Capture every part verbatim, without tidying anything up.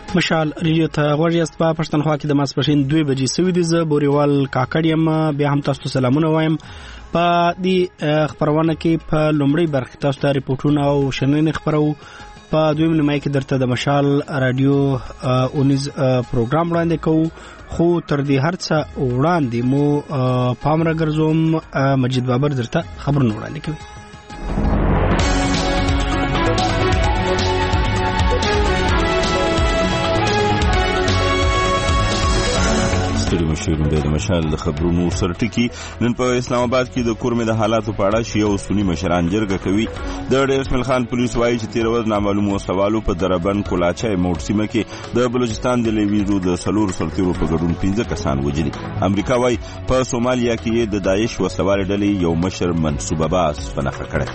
مشال ریډیو ته غوږ یاست. په پښتونخوا کې د ماسپښین دوه بجې سوي دي. زه بوريوال کاکړ یم. بیا هم تاسو سلامونه وایم. په دې خبرونه کې په لومړی برخه تاسو ته ریپورتونه او شننې خبرو. په دویم نیمه کې درته د مشال رادیو اونیز پروګرام وړاندې کوو، خو تر دې هر څه وړاندې مو پام راګرځوم. مجید بابر درته خبرونه وړاندې کوي. مشیرون د مشال د خبرونو سرټکی. نن په اسلام آباد کې د کورمه د حالاتو په اړه شیعه او سنی مشران جرګه کوي. د ډیر اسماعیل خان پولیس وایي چې تیر ورځ نامعلومو سوالو په دربند کولاچای موټ سیمه کې د بلوچستان د لیویزو د سلور سرتیرو په ګډون پنځه کسان وژلي. امریکا وایي په سومالیا کې د داعش وسلوال ډلې یو مشر منصوبه باز پنهخه کړی.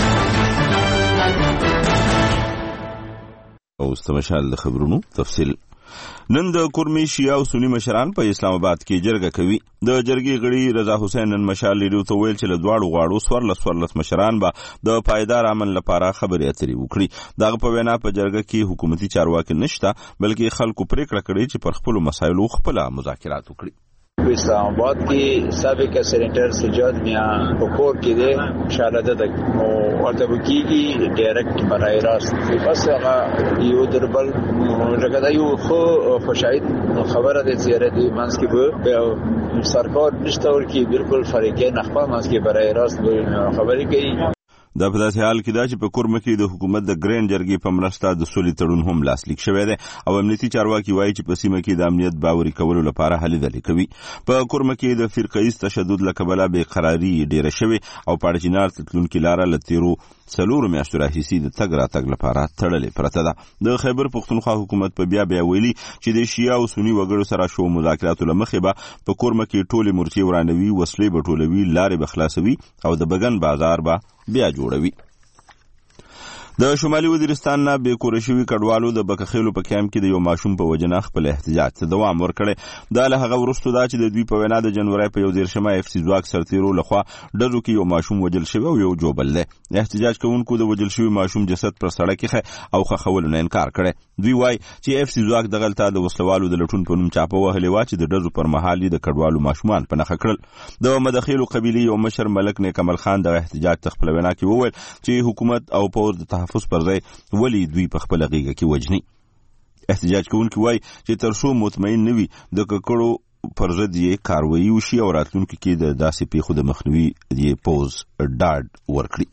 او استمشال د خبرونو تفصیل. نن د کورمي شیعه او سنی مشران په اسلام آباد کې جرګه کوي. د جرګې غړي رضا حسین نن مشال لیدو ته ویل چې له دواړو غواړو سورلس سورلس مشران به د پایدار عمل لپاره خبرې اترې وکړي. دغه په وینا په جرګه کې حکومتي چارواکي نشته، بلکې خلکو پریکړه کړې چې پر خپل مسایلو خپل مذاکرات وکړي. اسلام آباد کې سابق سېنیټر سجاد میاں حکومت کې ده مشاهده ده او ورته وکیږي ډایرکټ برای راست بس هغه یو دربل لکه دا یو خو خوشاید خبره ده زیارت منځ کې به سرکار نشته ورکی بالکل فریقې نخبه منځ کې برای راست خبرې کوي. دا په داسې حال کې دا چې په کورمه کې د حکومت د ګرین جرګې په مرسته د سولې تړون هم لاسلیک شوی دی او امنیتي چارواکي وایي چې په سیمه کې د امنیت باوري کولو لپاره هلې ځلې کوي. په کورمه کې د فرقه‌ایز تشدد له کبله بې قراري ډېره شوې او په اړجنار تلونکې لاره له تیرو څلورو میاشتو راهیسې د تګ راتګ لپاره تړلې پرته ده. د خیبر پښتونخوا حکومت په بیا بیا ویلي چې د شیعه او سني وګړو سره شو مذاکراتو له مخې به په کورمه کې ټولې مورچې ورانوي، وسلې به ټولوي، لارې به خلاصوي او د بګن بازار به بیا جوړوي. د شمالي وزیرستان نه بې کوره شوي کډوالو د بکخیلو په کیمپ کې د یو ماشوم په وجنه خپل احتجاج ته دوام ورکړی. دا له هغه وروسته دا چې د دوی په وینا د جنوري په یو دېرشمه اف سي ځواک سرتیرو لخوا ډزو کې یو ماشوم وجل شوی او یو جوبل دی. احتجاج کوونکو د وجل شوي ماشوم جسد پر سړک ایښی او ښخولو نه انکار کړی. دوی وایي چې اف سي ځواک دغلته د وسلوالو د لټون په نوم چاپه وهلې وه چې د ډزو پر مهال یې د کډوالو ماشومان پنهخه کړل. د مدخیلو قبیلې یو مشر ملک نیک عمل خان دغه احتجاج ته خپله وینا کې وویل چې حکومت او پوځ د تحفظ پر ځای ولی دوی په خپل غیږه کې وجني. احتجاج کوونکي وایي چې تر څو مطمئن نه وي د ککړو پر ضد یې کاروایي وشي او راتلونکي کې د داسې پیښو د مخنیوي یې پوځ ډاډ ورکړي.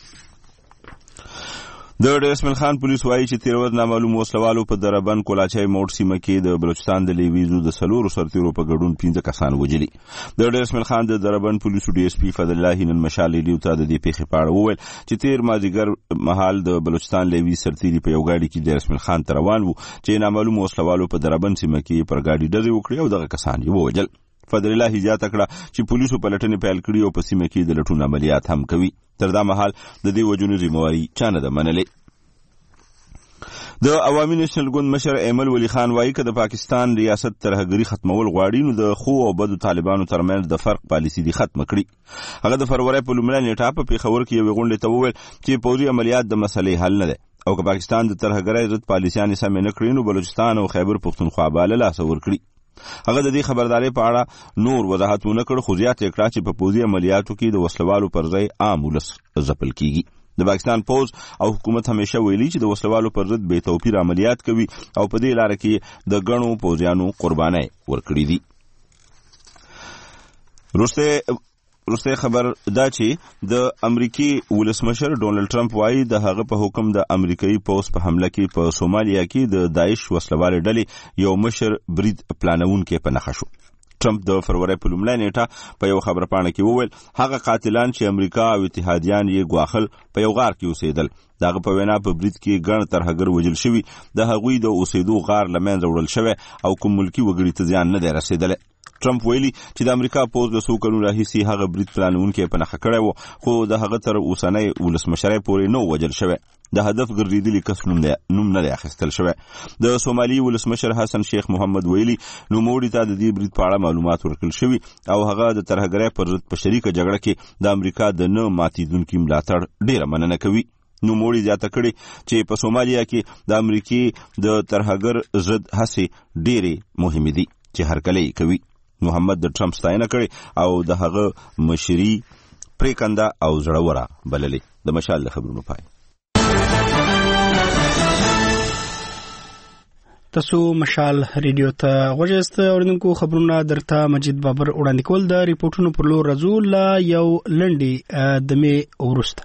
د ډیر اسماعیل خان پولیس وایي چې تیر ورځ نامعلوم وسلوالو په دربند کولاچای موټ سیمه کې د بلوچستان د لیویزو د سلورو سرتیرو په ګډون پنځه کسان وژلي. د ډیر اسماعیل خان د دربند پولیسو ډي اس پي فضل الله نن مشال لیدو ته د دې پیښې په اړه وویل چې تیر مازدیګر مهال د بلوچستان لیویز سرتیري په یو ګاډي کې د اسماعیل خان ته روان وو چې نامعلوم وسلوالو په دربند سیمه کې پر ګاډي ډزې وکړې او دغه کسان یې ووژل. فضل الله زیاته کړه چې پولیسو پلټنې پیل کړي او په سیمه کې د لټون عملیات هم کوي. تر دا مهال د دې وجونو ذمہواري چا نه ده منلې. د عوامي نېشنل ګوند مشر ایمل ولی خان وایي که د پاکستان ریاست ترهګري ختمول غواړي نو د خو او بدو طالبانو ترمنځ د فرق پالیسي دي ختم کړي. هغه د فروری په لومړۍ نیټه په پېښور کې یوې غونډې ته وویل چې پوځي عملیات د مسلې حل نه دی او که پاکستان د ترهګرۍ ضد پالیسیانې سمې نه کړي نو بلوچستان او خیبر پښتونخوا به له لاسه ورکړي. هغه د دې خبردارۍ په اړه نور وضاحت ونه کړ، خو زیات یې کړه چې په پوځي عملیاتو کې د وسلوالو پر ځای عام ولس ځپل کیږي. د پاکستان پوز او حکومت همیشه ویلي چې د وسلوالو پر ضد بې توپیر عملیات کوي او په دې لاره کې د ګڼو پوځیانو قربانۍ ورکړي دي. وروستی خبر دا چې د امریکي ولسمشر ډونالډ ټرمپ وایي د هغه په حکم د امریکایي پوځ په حمله کې په سومالیا کې د داعش وسلوالې ډلې یو مشر برید پلانونکی په نښه شو. ټرمپ د فروری په لومړۍ نیټه په یو خبرپاڼه کې وویل هغه قاتلان چې امریکا او اتحادیان یې ګواښل په یو غار کې اوسېدل. د هغه په وینا په برید کې ګڼ ترهګر وژل شوي، د هغوی د اوسېدو غار له منځه وړل شوی او کوم ملکي وګړي ته زیان نه دی رسېدلی. ټرمپ ویلي چې د امریکا پوځ له څو کلونو راهیسې هغه برید پلانونکی په نښه کړی و، خو د هغه تر اوسنۍ ولسمشرۍ پورې نه و وژل شوی. د هدف ګرځېدلي کس نوم نه دی اخیستل شوی. د سومالي ولسمشر حسن شیخ محمد ویلي نوموړي ته د دې برید په اړه معلومات ورکړل شوي او هغه د ترهګرۍ پر ضد په شریکه جګړه کې د امریکا د نه ماتېدونکي ملاتړ ډېره مننه کوي. نوموړي زیاته کړې چې په سومالیا کې د امریکای د ترهګر ضد هڅې ډېرې مهمې دي چې هرکلی کوي. محمد د ټرمپ ستاینه کړې او د هغه مشري پریکنده او زړوره بللې. د مشال د خبرونو پای. تاسو مشال ریډیو ته غوږ یاست. اوریدونکو خبرونه درته مجید بابر وړاندې کول. د ریپورتونو پر لور راځو له یو لنډې دمې وروسته.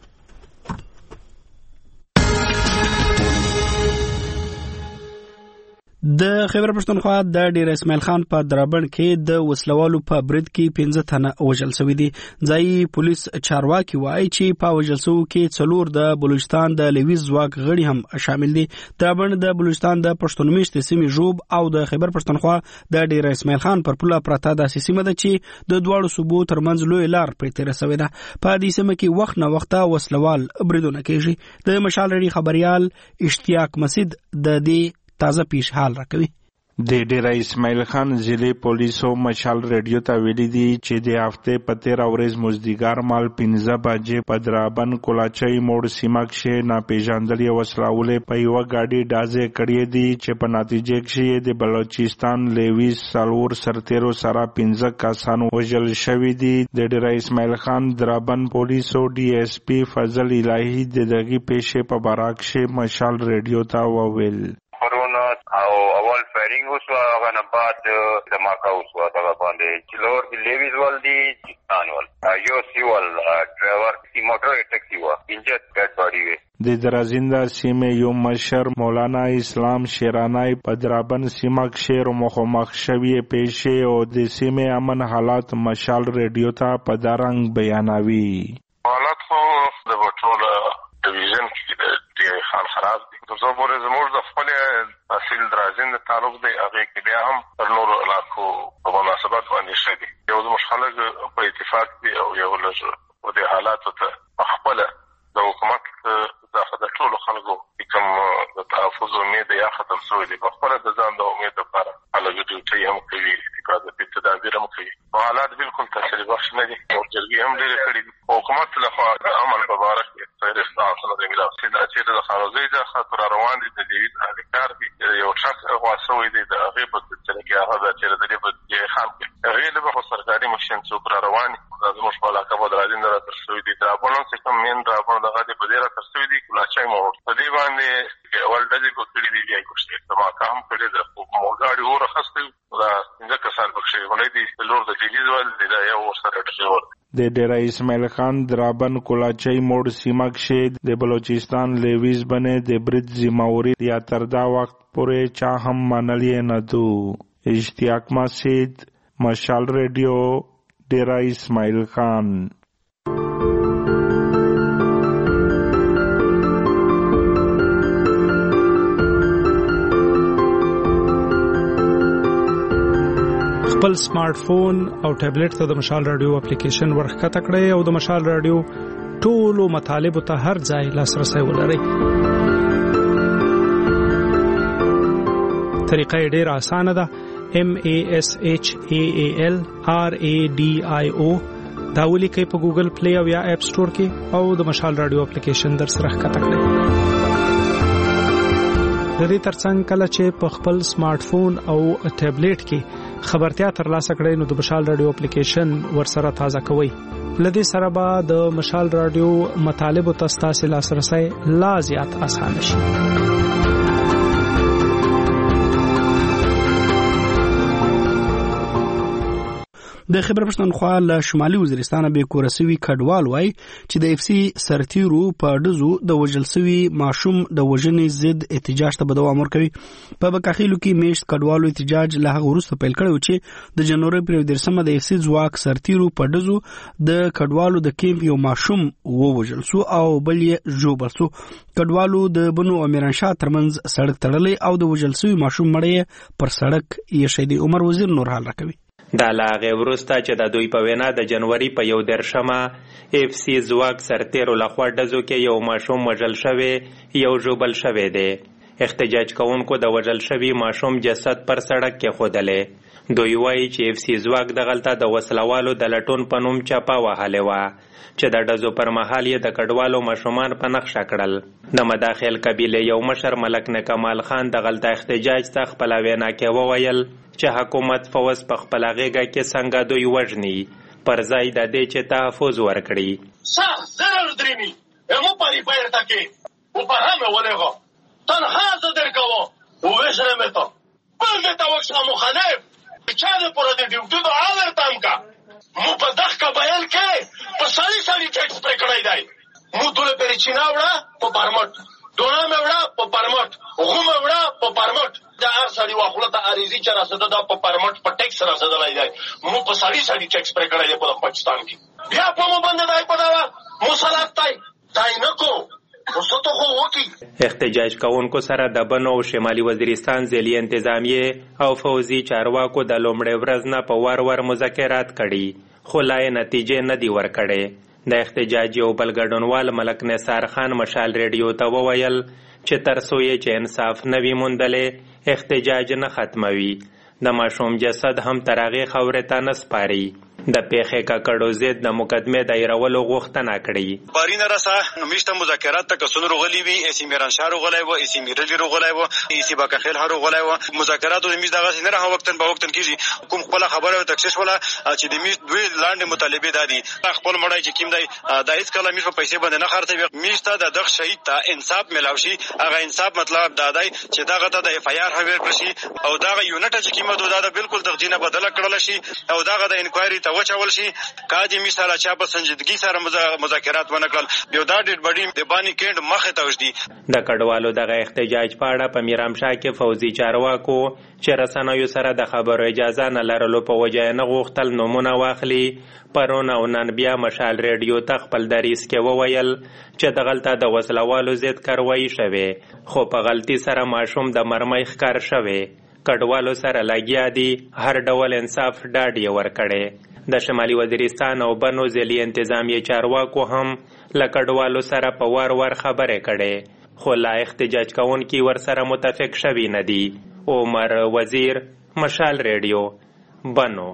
د خیبر پښتونخوا د ډیر اسماعیل خان په درابڼ کې د وسلوالو په برید کې پنځه تنه وژل شوي دي. ځایي پولیس چارواکي وایي چې په وژل شوو کې څلور د بلوچستان د لویس ځواک غړي هم شامل دي. درابڼ د بلوچستان د پښتون میشتې سیمې ژوب او د خیبر پښتونخوا د ډیر اسماعیل خان پر پوله پرته داسې سیمه ده چې د دواړو صوبو ترمنځ لوی لار پرې تېره شوې ده. په دې سیمه کې وخت نه وخته وسلوال بریدونه کېږي. د مشال ریډي خبريال اشتیاق مسید د دې تازه پیش حال راکوي. د ډیره اسماعیل خان ضلع پولیسو مشال ریډیو ته ویلي دي چې د هفته په تیره ورځ مزدیګر مال پنځه بجې په درابن کولاچۍ موړ سیمه کښې ناپېژندلې وسلوالې په یوه ګاډي ډازې کړې دي چې په نتیجه کښې د بلوچستان لویس څلور سرتیرو سره پنځه کسان وژل شوي دي. د ډیره اسماعیل خان درابن پولیسو ډي ایس پي فضل الهي د دغې پیښې په باره کښې مشال ریډیو ته وویل. او اول فایرینګ وسو هغه نه بعد دماکه وسو هغه باندې چې لور دی لیویز ول دی چستان ول یو سیول ډرایور کی موټر ټیکسی و انجر ډیډ باډي وی. د درازینده سیمې یو مشر مولانا اسلام شیرانای په درابن سیمه کښې مخامخ شوي پیښې او د سیمې امن حالات مشال ریډیو ته په دا رنګ بیانوي. حالات خو د ټول ډیویژن کې د خان خراب دي. د زه پورې زموږ د خپل اصل درازین تعلق دی هغه کې بیا هم تر نورو علاقو په مناسبت باندې شدي. یو زموږ خلک په اتفاق دي او یو لږ په دې حالاتو ته خپل د حکومت د ټولو خلکو کوم د تحفظ امید یا ختم شوی دی. په خپل د ځان د امید لپاره خلک ډیوټي هم کوي، حفاظتي تدابیر هم کوي. حالات بالکل تسلی بخش نه دي. جرګې هم ډېرې کړي دي. حکومت لخوا د امن په باره کې خیر استعانه د ملاو چې دا چې د خانوزۍ څخه تر روان دي د لیویز اهلکار دي یو ټرک غوا شوی دی د هغې په سلسله کې هغه د چې د دې په جای خان کې هغې له به سرکاري ماشین څوک را روان دي. دا زموږ په علاقه به درازین راتر شوي دي. درابڼ هم چې کوم مین درابڼ دغه دی په دې راتر شوي دي. کولاچۍ موړ په دې باندې اول ډزې کو کړي دي بیا یې کوشتې دماکه هم کړې ده. موګاډي اور اخیستی دا پنځه کسان پکښې غلی دي. لور د لیلیز ول دی دا یو ورسره ډزې د ډیره اسماعیل خان درابن کولاچۍ موړ سیمه کښې د بلوچستان لویس بنې د برید ذمهواري یا تر دا وخت پورې چا هم منلې نه ده. اشتیاق مسید، مشال ریډیو، ډیره اسماعیل خان. خپل سمارټ فون او ټابلیټ ته د مشال رادیو اپلیکیشن ورښکته کړئ او د مشال رادیو ټولو مطالبو ته هر ځای لاسرسی ولرئ. طریقه یې ډېره اسانه ده. M A S H A A L R A D I O دا ولیکئ په ګوګل پلی او یا اپ سټور کې او د مشال رادیو اپلیکیشن در سره ښکته کړئ. د دې ترڅنګ کله چې په خپل سمارټ فون او ټابلیټ کې خبرتیا ترلاسه کړئ نو د مشال رادیو اپلیکیشن ورسره تازه کوئ. لدې سره به د مشال رادیو مطالبو ته ستاسې لاسرسی لا زیات اسانه شي. د خیبر پښتونخوا له شمالي وزیرستان به کورسوي کډوال وای چې د اف سی سرتیرو په دزو د وژل سوي ماشوم د وژنې ضد احتجاج ته دوام ورکوي. په بکاخیلو کې میشت کډوالو احتجاج له هغه وروسته پیل کړی چې د جنوري پر درسمه د اف سی ځواک سرتیرو په دزو د کډوالو د کیمپ یو ماشوم ووژل سو او بل یې ژوبل سو. کډوالو د بنو امیران شاه ترمنځ سړک تړلې او د وژل سوي ماشوم مړی پر سړک یې شهید عمر وزیر نور حال راکوي. دا لاغه ورسته چې د دوی په وینا د جنوري په یو درشمه اف سی ځواک سرتیرو لخوا دزو کې یو ماشوم وژل شوی یو ژوبل شوی دی. احتجاج کوونکو د وژل شوي ماشوم جسد پر سړک کې خودلې. دوی وایي چې اف سی ځواک دغلته د وسلوالو د لټون په نوم چاپه وهلې وه چې د ډزو پر مهال یې د کډوالو ماشومان په نقشه کړل. د مداخل قبیلې یو مشر ملک نه کمال خان دغلته احتجاج ته خپله وینا کې وویل چې حکومت فوز په خپله غېږه کې څنګه دوی وژني پر ځای د دې چې تحفظ ورکړي. صح ضرر درینی امو پاری پایرتا کې او په همه ولغه تنها زدر کوو او وژنه متو بل دې توښه مخالف چا دې پر دې ډیوټي د آلر تام کا مو په دغه بیان کې په سالي سالي ټیکس پر کړای دی مو ټول په چینا وړه په پرمټ دونا مې وړه په پرمټ غوم وړه په پرمټ دا هر سړي واخله ته اریزي چې راځه دا په پرمټ په ټیکس راځه لای دی مو په سالي سالي ټیکس پر کړای دی په پاکستان کې بیا په مو باندې دای په دا مصالحت تای دای نه کو احتجاج کوونکو سره د بنو او شمالي وزیرستان ځلي انتظامیه او فوزي چارواکو د لومړۍ ورځ نه په وار وار مذاکرات کړي خو لا یې نتیجې نه دي ورکړې. د احتجاج یو بل ګډونوال ملک نثار خان مشال ریډیو ته وویل چې تر څو یې چې انصاف نه وي موندلی احتجاج نه ختموي. د ماشوم جسد هم تر هغې خاورې ته نه سپاري. د پیښې ککړو ضد د مقدمې دایرولو غوښتنه کړې. بارینه رسه نو میشته مذاکرات ته کسون رغلی وي اسی میرانشاه رغلی و اسی میرلی رغلی و اسی باکخیل هر رغلی و مذاکرات د میز دغه نه راه وختن به وختن کیږي کوم خپل خبره او تکسیس ولا چې د میز دوی لاندې مطالبه دادي خپل مړای چې کیم دی د هیڅ کله میز په پیسې باندې نه خرڅوي میشته د دغه شهید ته انصاف ملاوي شي. هغه انصاف مطلب دا دی چې دغه ته د اف آی آر هویر کړي او دغه یونټ چې کیمه دوه دا بالکل د جنه بدله کړل شي او دغه د انکوایري ته وچول شي. کاجی مثال چا په سنجیدګي سره مذاکرات ونه کړل یو دا ډېر بډي د بانی کېند مخه ته وشدي. د کډوالو دغه احتجاج په اړه په میرامشاه کې فوزي چارواکو چې رسنیو سره د خبرو اجازه نه لرلو په وجه نه غوښتل نومونه واخلي. پرون او نن بیا مشال ریډیو ته خپل دریس کې وویل چې دغلته د وسلوالو ضد کاروایي شوې خو په غلطي سره ماشوم د مرمۍ ښکار شوې. کډوالو سره لګیا دي هر ډول انصاف ډاډ یې ورکړی. د شمالي وزیرستان او بنو ځلي انتظامیه چارواکو هم له کډوالو سره په وار وار خبرې کړې خو لا احتجاج کوونکي ورسره متفق شوي نه دي. عمر وزیر، مشال ریډیو، بنو.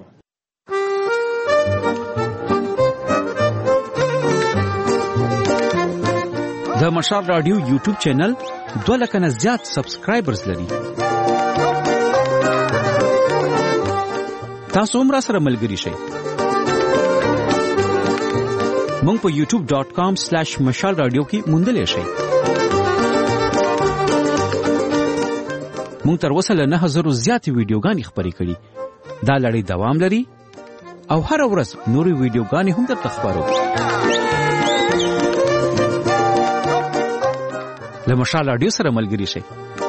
د مشال رادیو یوټیوب چینل دوه لکه نه زیات سبسکرایبرز لري. تاسو هم را سره ملګري شئ. مونږ په یوټیوب ډاٹ کام سلیش مشال رادیو کې موندلی شئ. مونږ تر اوسه له نه زرو زیاتې ویډیوګانې خپرې کړي. دا لړۍ دوام لري او هره ورځ نورې ویډیوګانې هم درته خپرو. له مشال رادیو سره ملګري شئ.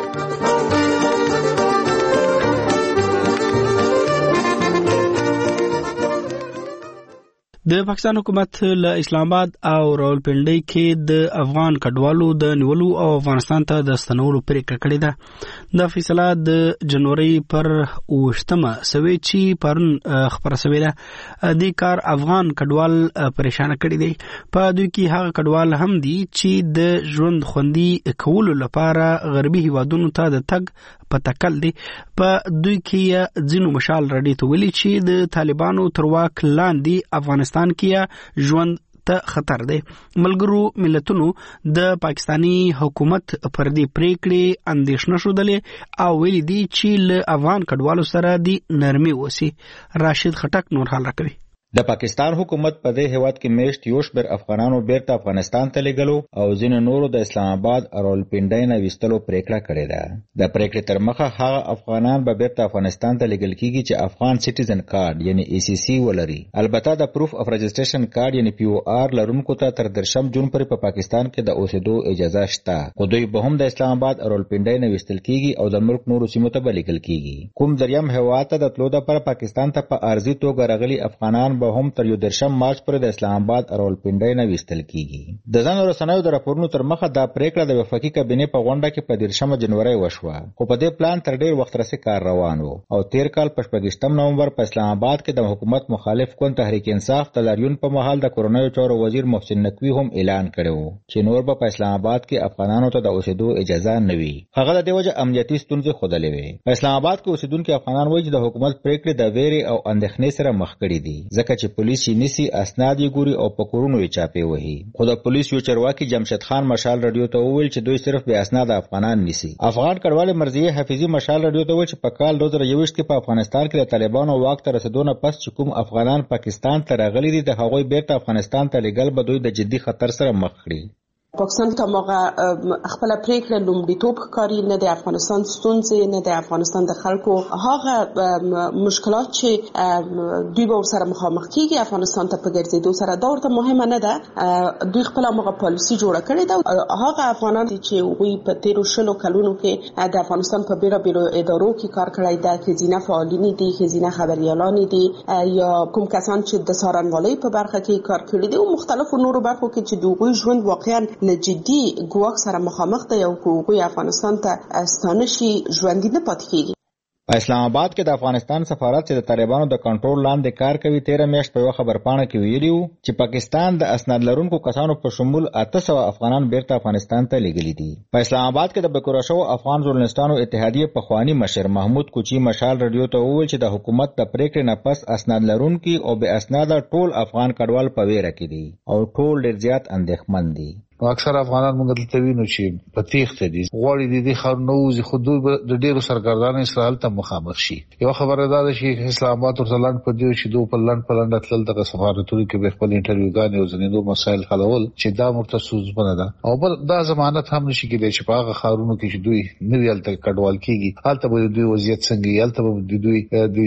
د پاکستان حکومت له اسلام آباد او راولپنډۍ کې د افغان کډوالو د نیولو او افغانستان ته د ستنولو پریکړه کړې ده. دا فیصله د جنوري پر اوویشتمه سوې چې پرون خبره شوې ده. دې کار افغان کډوال پریشان کړي دي. په دوی کې هغه کډوال هم دي چې د ژوند خوندي کولو لپاره غربي هیوادونو ته د تګ په تکل دي. په دوی کې ځینو مشال رډي ته ویلي چې د طالبانو تر واک لاندې افغانستان کې ژوند ته خطر دی. ملګرو ملتونو د پاکستانی حکومت پر دې پریکړې اندېښنه ښودلې او ویلي دي چې له افغان کډوالو سره د نرمي وسی. راشد خټک نور حال راکوي. د پاکستان حکومت په دې هیواد کې میشت یو شمېر افغانانو بیرته افغانستان ته لېږلو او ځینو نورو د اسلام آباد او راولپنډۍ نه ویستلو پریکړه کړې ده. د پریکړې تر مخه هغه افغانان به بیرته افغانستان ته لېږل کېږي چې افغان سټیزن کارډ یعنی ای سی سی ولري. البته د پروف اف رجسټریشن کارډ یعنی پی او آر لرونکو ته تر درشم جون پورې په پاکستان کې د اوسېدو اجازه شته خو دوی به هم د اسلام آباد او راولپنډۍ نه ویستل کېږي او د ملک نورو سیمو ته به لېږل کېږي. کوم دریم هیواد ته د تلو دپاره پاکستان ته په عارضي توګه راغلي افغانان به هم تر یو درشم مارچ پورې د اسلام آباد راولپنډۍ نه ویستل کیږي. د ځینو رسنیو د راپورونو تر مخه دا پریکړه د وفاقي کابینې په غونډه کې په دیرشمه جنوري وشوه، خو په دې پلان تر ډیر وخت راسي کار روان و او تیر کال په شپږم نومبر په اسلام آباد کې د حکومت مخالف کون تحریک انصاف د لاریون په مهال د کورونایي چارو وزیر محسن نقوی هم اعلان کړو چې نور به په اسلام آباد کې افغانانو ته د اوسېدو اجازه نه وي. هغه د دې وجه امنیتي ستونزې ښودلې وې. په اسلام آباد کې اوسېدونکي افغانان وایي چې د حکومت پریکړې د ویرې او اندېښنې سره مخ کړي دي، ځکه چې پولیس یې نیسي، اسناد یې ګوري او په کورونو یې چاپې وهي. خو د پولیس یو چارواکي جمشید خان مشال رادیو ته وویل چې دوی صرف بې اسناد افغانان نیسي. افغان کډوالې مرضیه حفیظي مشال رادیو ته وویل چې په کال دوه زره یوویشت کې په افغانستان کې د طالبانو واک ته رسېدو نه پس چې کوم افغانان پاکستان ته راغلي دي د هغوی بیرته افغانستان ته لیږل به دوی د جدي خطر سره مخ کړي. پاکستان ته موږ خپل پریکړه لومړیتوب ښکاري، نه د افغانستان ستونزې، نه د افغانستان د خلکو هغه مشکلات چې دوی به ورسره مخامخ کیږي افغانستان ته په ګرځېدو سره دا ورته مهمه نه ده. دوی خپل موږ پالیسي جوړه کړې ده. هغه افغانان چې هغوی په تیرو شلو کلونو کې د افغانستان په بیلابیلو ادارو کې کار کړی ده، ښځینه فعالین دي، ښځینه خبریالان دي، یا کوم کسان چې د څارنوالۍ په برخه کې کار کړي دي او مختلفو نورو برخو کې چې د هغوی ژوند واقعا له جدي ګواښ سره مخامخ دی او هغوی افغانستان ته ستانه شي ژوندي نه پاتې کېږي. په اسلام آباد کې د افغانستان سفارت چې د طالبانو د کنټرول لاندې کار کوي تیره میاشت په یوه خبرپاڼه کې ویلي وو چې پاکستان د اسناد لرونکو کسانو په شمول اته سوه افغانان بیرته افغانستان ته لیږلي دي. په اسلام آباد کې د بکوره شوو افغان ژورنالستانو اتحادیې پخواني مشر محمود کوچي مشال رادیو ته وویل چې د حکومت د پریکړې نه پس اسناد لرونکي او بې اسناده ټول افغان کډوال په ویره کې دي او ټول ډېر زیات اندېښمن دي. اکثر افغانان موږ دلته وینو چې په تیښته دي، غواړي د دې ښارونو ووځي، خو دوی د ډېرو سرګردانو اسرائیل ته مخامخ شي. یوه خبره دا ده چې اسلام آباد ورته لنډ په دې چې دوی په لنډ په لنډه تلل دغه سفارتونو کې به خپل انټرویوګانې او ځینې نور مسایل حلول چې دا ورته ستونزمنه ده. او بل دا ضمانت هم نشي کېدی چې په هغه ښارونو کې چې دوی نوي هلته کډوال کېږي هلته به د دوی وضعیت څنګه وي، هلته به د دوی د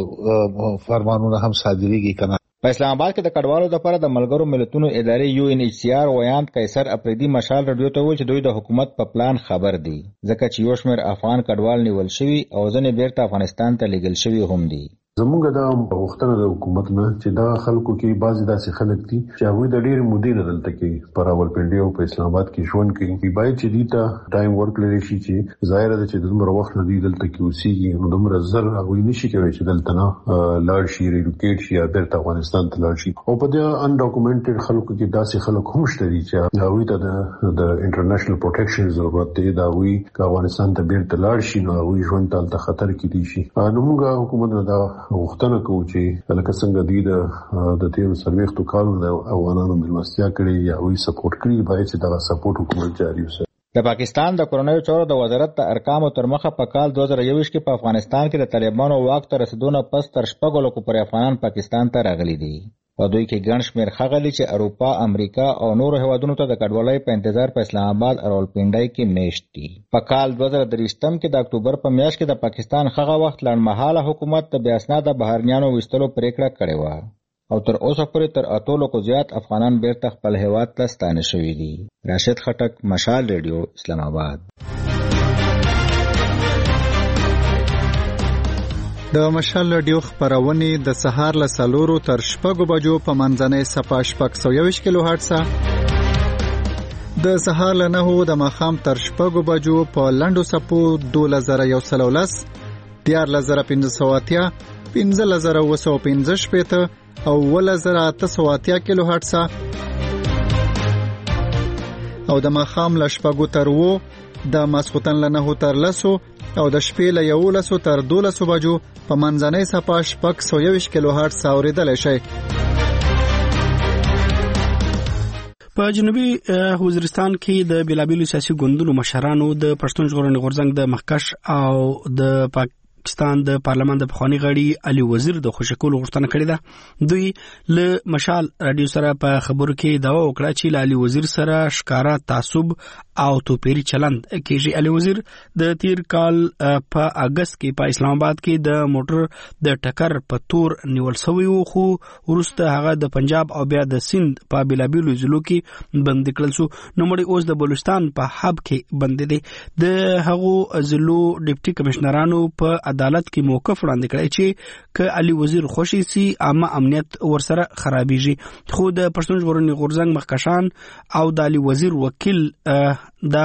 ایستلو فرمانونه هم صادریږي که نه. په اسلام آباد کې د کډوالو لپاره د ملګرو ملتونو ادارې یو ان ایچ سی آر ویاند قیصر اپریدي مشال رادیو ته وویل چې دوی د حکومت په پلان خبر دي، ځکه چې یو شمېر افغان کډوال نیول شوي او ځینې بیرته افغانستان ته لیږل شوي هم دي. زمونږ دا غوښتنه د حکومت نه چې دا خلکو کې بعضې داسې خلک دي چې هغوی د ډېرې مودې نه دلته کې په راولپنډۍ او په اسلام آباد کې ژوند کوي. باید چې دوی ته ټایم ورکړلی شي چې ظاهره ده چې دومره وخت نه دوی دلته کې اوسېږي، نو دومره زر هغوی نشي کولی چې دلته نه لاړ شي، ریلوکیټ شي یا بیرته افغانستان ته لاړ شي. او په دې انډاکومنټډ خلکو کې داسې خلک هم شته دي چې هغوی ته د انټرنیشنل پروټیکشن ضرورت دی، د هغوی که افغانستان ته بیرته لاړ شي نو هغوی ژوند ته هلته خطر کې دي شي. نو موږ حکومت نه دا غوښتنه کوو چې لکه څنګه دوی د د تیرو څلوېښتو کالونو د افغانانو مېلمستیا کړې یا هغوی سپورټ کړي، باید چې دغه سپورټ حکومت جاري وساتي. د پاکستان د کورنیو چارو د وزارت د ارقامو تر مخه په کال دوه زره یوویشت کې په افغانستان کې د طالبانو واک ته رسېدو نه پس تر شپږو لکو پورې افغانان پاکستان ته راغلي دي. په دوی کې ګڼ شمېر هغه دي چې اروپا، امریکا او نورو هېوادونو ته د کډوالۍ په انتظار په اسلام آباد او راولپنډۍ کې میشت دي. په کال دوه زره درویشتم کې د اکتوبر په میاشت کې د پاکستان هغه وخت لنډمهاله حکومت د بې اسناده بهرنیانو ویستلو پریکړه کړې وه او تر اوسه پورې تر اتو لکو زیات افغانان بیرته خپل هېواد ته ستانه شوي دي. راشد خټک، مشال ریډیو، اسلام آباد. د مشال رادیو خپرونې د سهار له څلورو تر شپږو بجو په منځنۍ صفحه شپږ سوه یوویشت کیلو هرټزه، د سهار له نهو د ماښام تر شپږو بجو په لنډو څپو دولس زره یو سل او لس، دیارلس زره پنځه سوه اتیا، پنځلس زره اووه سوه پنځه شپېته او اوولس زره اته سوه اتیا کیلو هرټزه، او د ماښام له شپږو تر اوو، د ماسخوتن له نهو تر لسو او د شپې له یولسو تر دولسو بجو په منځنۍ صفحه شپږ سوه یوویشت کیلو هرټز اورېدلی شئ. په جنوبي وزیرستان کې د بیلابیلو سیاسي ګوندونو مشرانو د پښتون ژغورنې غورځنګ د مخکش او د پاکستان د پارلمان د پخواني غړي علي وزیر د خوشي کولو غوښتنه کړې ده. دوی له مشال رادیو سره په خبرو کې دعوا وکړه چې له علي وزیر سره ښکاره تعصب او توپیری چلند کیږي. علي وزیر د تیر کال په اگست کې په اسلام آباد کې د موټر د ټکر په تور نیول شوی و، خو وروسته هغه د پنجاب او بیا د سند په بلابلو ضلعو کې بند کړل شو. نو مړی اوس د بلوچستان په حب کې بند دي. د هغو ضلعو ډیپټي کمشنرانو په عدالت کې موقف وړاندې کړی چې ک علي وزیر خوشي سي عامه امنیت ورسره خرابېږي. خو د پښتون ژغورنې غورځنګ مخکشان او د علي وزیر وکیل دا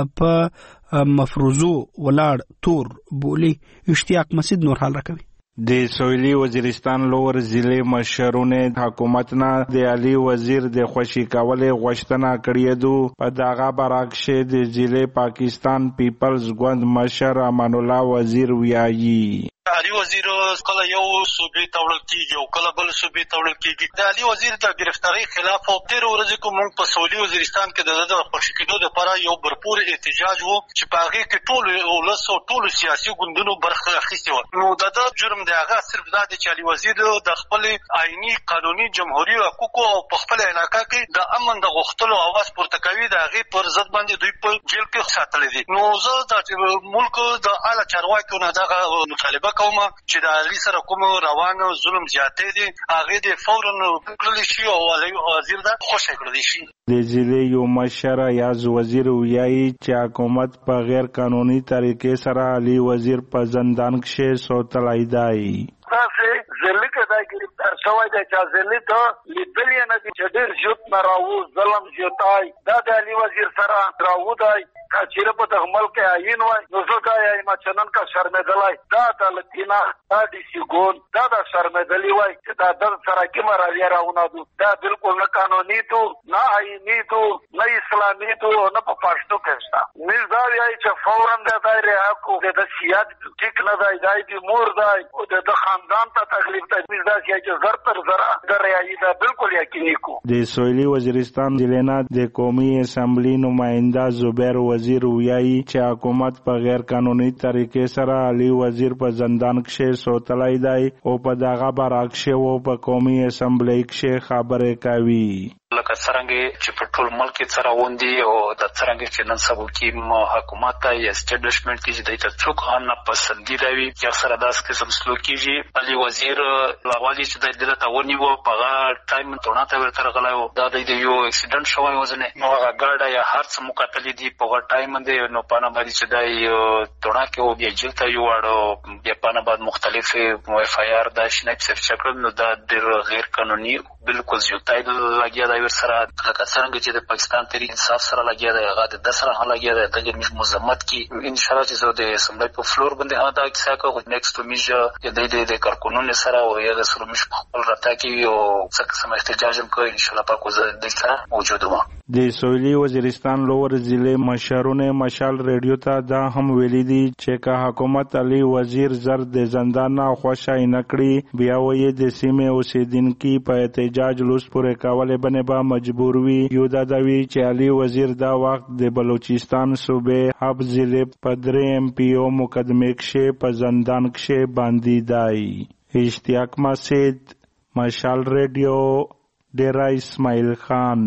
په مفروضو ولاړ تور بولی. اشتیاق مسجد نور حال راکوي. د سویلی وزیرستان لور ضلع مشرونه حکومت نه د علي وزیر د خوشي کولې غوښتنه کړې ده. په دغه برعکس د ضلع پاکستان پیپلز ګوند مشر امان الله وزیر ویایي علي وزیر کله یو صوبې ته وړل کېږي او کله بل صوبې ته وړل کېږي. د علي وزیر د گرفتاری خلاف او تیر ورځې کوم په سویلي وزیرستان کې د د خوشي کېدو لپاره یو برپور احتجاج وو چې په هغې کې ټول ولس او ټولو سیاسي ګوندونو برخه اخیستې وه. نو د ده جرم د هغه صرف دا دی چې علي وزیر د خپلې آئیني قانوني جمهوري حقوقو او په خپله علاقه کې د امن د غوښتلو اواز پورته کوي، د هغې پر ضد باندې دوی په جیل کې ساتلی دي. نو زه د ملک د اعلی چارواکو نه دغه مطالبه کوم چې د علي سره کوم روان ظلم زیاتې دي هغې دې فورا کړلی شي او علي وزیر دا خوشی کړلی شي. د ضلع یو مشر یاز وزیر ویایي چې حکومت په غیر قانوني طریقې سره علي وزیر په زندان کښې سوتلی دی. تاسې ضلع کې دا ګرفتار شوی دی چې ضلع ته لیدلی نه دي چې ډېر زیات ناراوز ظلم زیاتی دا د علي وزیر سره راودی. که چیرې په دغه ملک آیین وای نو زه دا یم چې نن که شرمېدلی دا عدالتي نه دا ډي سي ګوند دا د شرمېدلي وای چې دا د سره کومه رویه راونهدو دا بلکل نه قانوني تو نه آییني تو نه اسلامي تو نه په پښتو کې شته. موږ دا وایو چې فورا د دا رها کړو. د سیاست ټیک نه دی دی د مور دی او د خاندان ته تکلیف دی. موږ دا چې زر تر زره د رهایي دا بلکل یقیني کو. د سویلي وزیرستان ضلع نه د قومي اسمبلی نماینده زبیر وزیر ویایي چې حکومت په غیر قانوني طریقې سره علي وزیر په زندان کښې سوتلی دی او په دغه برعکس و په قومي اسمبلی کښې خبرې کوي. لکه څرنګه چې په ټول ملک کې څرګند دي او د څرنګه چې نن سبا کې حکومت ته یا اسټابلیشمنت کې چې د څوک ان پسندیده وي چې اکثره داس قسم سلوک کیږي. علي وزیر لاوالي چې د دلته ونیو په هغه ټایم تونه ته ورته غلای و دا د یو اکسیډنټ شوی وزنه نو هغه ګاډه یا هر څه مقاتلې دي په هغه ټایم باندې نو پانه باندې چې د تونه کې او بیا جلته یو اړو بیا پانه بعد مختلف اف آی آر دا شنه په شکل نو دا د غیر قانوني بالکل زیاتای لګیا دی ورسره. لکه څنګه چې د پاکستان تحریک انصاف سره لګیا دی هغه د سره هم لګیا دی د موږ مزمت کې ان شاء الله چې زه د اسمبلی په فلور باندې هغه دا کیسه کوم نیکسټ میجر د دې د کارکونونو سره او یو سره مش خپل راته کې او څه قسم احتجاج هم کوي ان شاء الله پاک وزه د سره موجود و. د سویلي وزیرستان لور ضلع مشرونه مشال ریډیو ته دا هم ویلي دي چې که حکومت علي وزیر زر د زندان نه خوشی نه کړي بیا وایي د سیمې اوسیدونکي په احتجاج لوس پورې کولې باندې به مجبور وي. یو دا دوی چې علي وزیر دا وخت د بلوچستان صوبې حب ضلع په درې ایم پی او مقدمې کښې په زندان کښې باندې دی. اشتیاق مسجد مشال ریډیو ډیرا اسماعیل خان.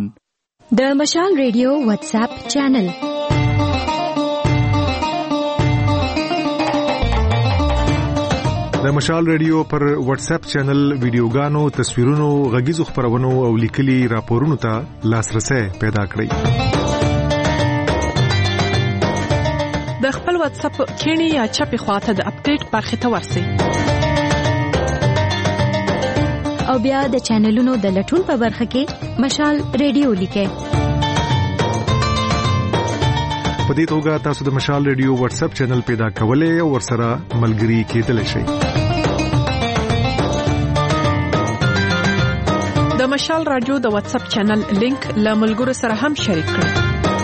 د مشال ریډیو واتس اپ چینل د مشال ریډیو پر واتس اپ چینل ویډیوګانو تصویرونو غږیزو خبرونو او لیکلي راپورونو ته لاسرسي پیدا کړئ. د خپل واتس اپ کینی یا چپی خواته د اپډیټ برخه ته ورسئ او بیا د چینلونو د لټون په برخه کې مشال ریډیو لیکئ. په دې توګه تاسو د مشال ریډیو واتس اپ چینل پیدا کولای او ورسره ملګري کېدلی شئ. د مشال رادیو د واتس اپ چینل لینک له ملګرو سره هم شریک کړئ.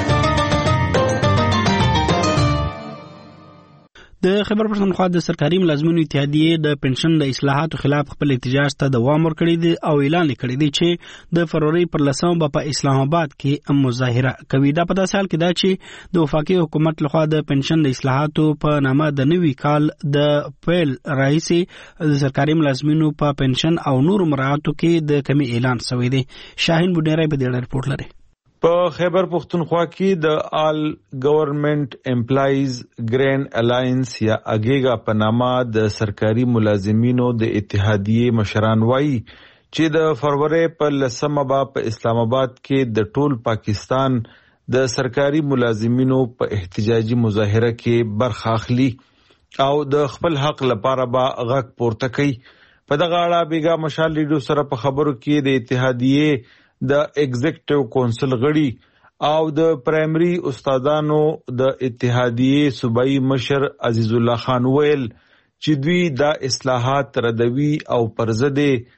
د خبر پښتونخوا د سرکاري ملازمینو اتحادیې د پنشن د اصلاحاتو خلاف خپل احتجاج ته دوام ورکړی دی او اعلان کړی دی چې د فروری پر لسمه په اسلام آباد کې مظاهره کوي. دا په داسې حال کې دا چې د وفاقي حکومت لخوا د پنشن د اصلاحاتو په نامه د نوي کال د پیل راهیسي د سرکاري ملازمینو په پنشن او نور مراعاتو کې د کمی اعلان شوی دی. شاهین بډیرای په دې اړه رپورټ لري. په خیبر پختونخوا کې د آل گورنمنت امپلایز ګرین الاینس یا اګیگا په نامه د سرکاري ملازمینو د اتحادیې مشران وایي چې د فروری په لسمه به په اسلام آباد کې د ټول پاکستان د سرکاري ملازمینو په احتجاجي مظاهره کې برخه اخلي او د خپل حق لپاره به غږ پورته کوي. په دغه اړه بیګا مشال ریډیو سره په خبرو کې د اتحادیې د ایگزیکټیو کونسل غړي او د پرایمري استادانو د اتحادیې صوبایي مشر عزیز الله خان ویل چې دوی دا اصلاحات ردوي او پر ضد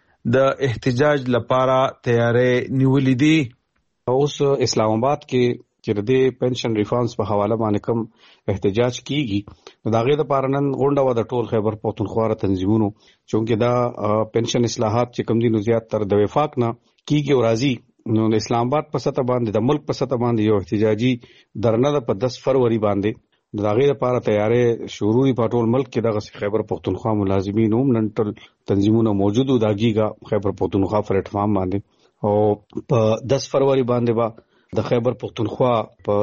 د احتجاج لپاره تیارې نیولې دي. اوس اسلام آباد کې چې د پنشن ریفارمز په حواله باندې کوم احتجاج کیږي نو دا غي د پارنن غونډه و د ټول خیبر پختونخوا تنظیمونو چونکه دا پنشن اصلاحات چې کوم دي نو زیات تر د وفاق نه کیږي او راځي نو اسلام آباد په سطح باندې د ملک په سطح باندې یو احتجاجي درنه په دس فروری باندې د غي لپاره تیارې شروع په ټول ملک کې د خیبر پختونخوا ملازمین هم نن ټول تنظیمونو موجودو داګیګه خیبر پختونخوا پلیټ فارم باندې او په دس فروری باندې با د خیبر پختونخوا په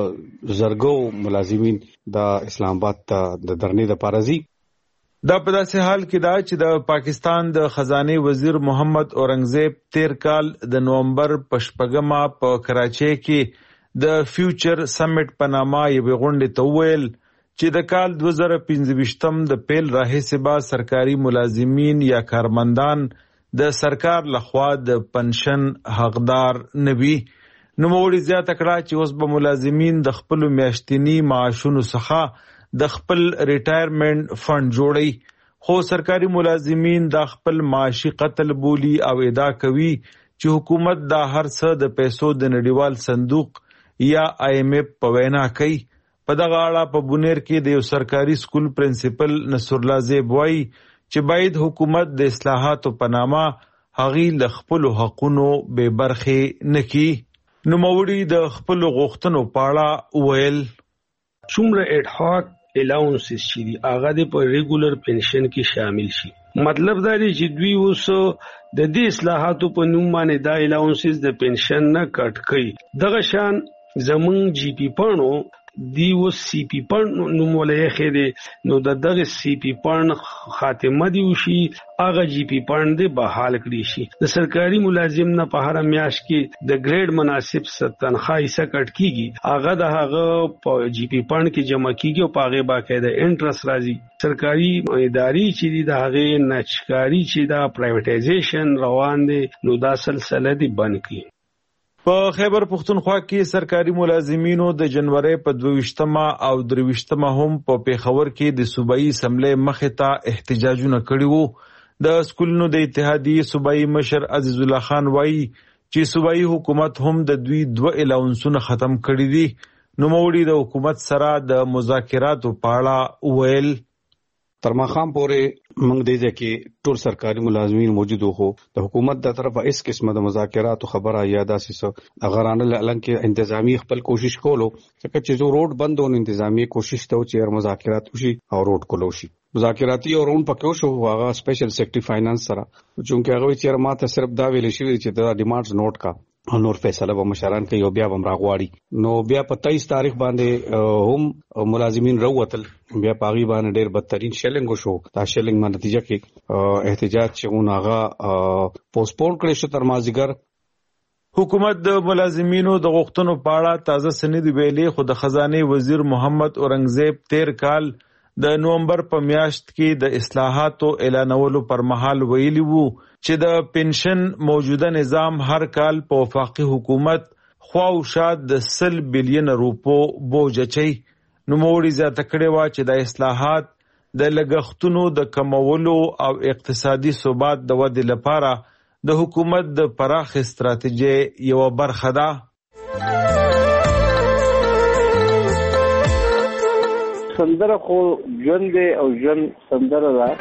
زرګو ملازمین د اسلام آباد ته د درنې د پارزي. دا په داسې حال کې دا چې د پاکستان د خزانه وزیر محمد اورنګزیب تیر کال د نومبر په شپږمه په کراچۍ کې د فیوچر سمټ په نامه یوه غونډه ته ویل چې د کال دوه زره پنځه د پیل راهیسې به سرکاري ملازمین یا کارمندان د سرکار لخوا د پنشن حقدار نوي. نوموړي زیاته کړه چې اوس به ملازمین د خپل میاشتنی معاشونو څخه د خپل ریټایرمنټ فند جوړي خو سرکاري ملازمین د خپل معاشي قتل بولی او ادا کوي چې حکومت دا هر څه د پیسو د نړیوال صندوق یا آی ایم ایف په وینا کوي. په دغه اړه په بونیر کې د یو سرکاري سکول پرنسپل نصر الله زیب وایي چې باید حکومت د اصلاحاتو په نامه هغې له خپلو حقونو بې برخې نه کړي. نوموړي د خپلو غوښتنو په اړه وویل څومره اډ هاک الاونسز چې دي هغه د په ریګولر پنشن کې شامل شي. مطلب دا دی چې دوی اوس د دې اصلاحاتو په نوم باندې دا الاونسز د پنشن نه کټ کوي. دغه شان زمون جی پی پانو دی و سی پی پان نوم ولې خېده نو د دغه سی پی پان خاتمه دی وشي هغه جی پی پان دی بحال کړی شي. د سرکاري ملازم نه په هر میاش کې د ګریډ مناسب تنخواه حصہ کټ کیږي هغه د هغه په جی پی پان کې جمع کیږي او په هغه باقاعده انټرست راځي. سرکاري ادارې چې دی د هغه نچکاری چې دا پرایویټایزیشن روان دی نو دا سلسله دی بند کړي. په خیبر پختونخوا کې سرکاري ملازمینو د جنوري په دویشتمه او درویشتمه هم په پیښور کې د صوبایي اسمبلی مخې ته احتجاجونه کړي وو. د سکولونو د اتحادیې صوبایي مشر عزیز الله خان وایي چې صوبایي حکومت هم د دوی دوه الاونسونه ختم کړي دي. نوموړي د حکومت سره د مذاکراتو په اړه وویل تر ماښام پورې موږ دې ځکه ټول سرکاري ملازمین موجود وو د حکومت د طرفه هیڅ قسمه د مذاکراتو خبره یا داسې څه غرانه لالن کې انتظامی خپل کوشش کولو چې چې زه روډ بندون انتظامی کوشش ته چې مذاکرات وشي او روډ کولو شي. مذاکراتی او روډ پکې شو هغه سپیشل سیکټری فاینانس سره چې هغه چې ماته صرف دا ویل شي چې دا ډیمانډز نوٹ کا نور فیصله به مشران کوي او بیا به راغواړي. نو بیا په تیئیس تاریخ باندې هم ملازمین راووتل بیا پاغي باندې ډېر بدترین شیلنګ شو. دا شیلنګ باندې نتیجه کې احتجاج چې اونغه پوسټپون کړی شو تر مازیګر. حکومت د ملازمینو د غوښتنو په اړه تازه سند ویلي خو د خزانه وزیر محمد اورنګزیب تیر کال د نومبر په میاشت کې د اصلاحاتو اعلانولو پر مهال ویلي وو چې د پنشن موجوده نظام هر کال په وفاقي حکومت خواوشا د سل بلین روپو بوج اچي. نوموړي زیاته کړې وه چې د اصلاحات د لګښتونو د کمولو او اقتصادي ثبات د ودې لپاره د حکومت د پراخ استراتیژي یوه برخه ده. سندره خو ژوند دی او ژوند سندره ده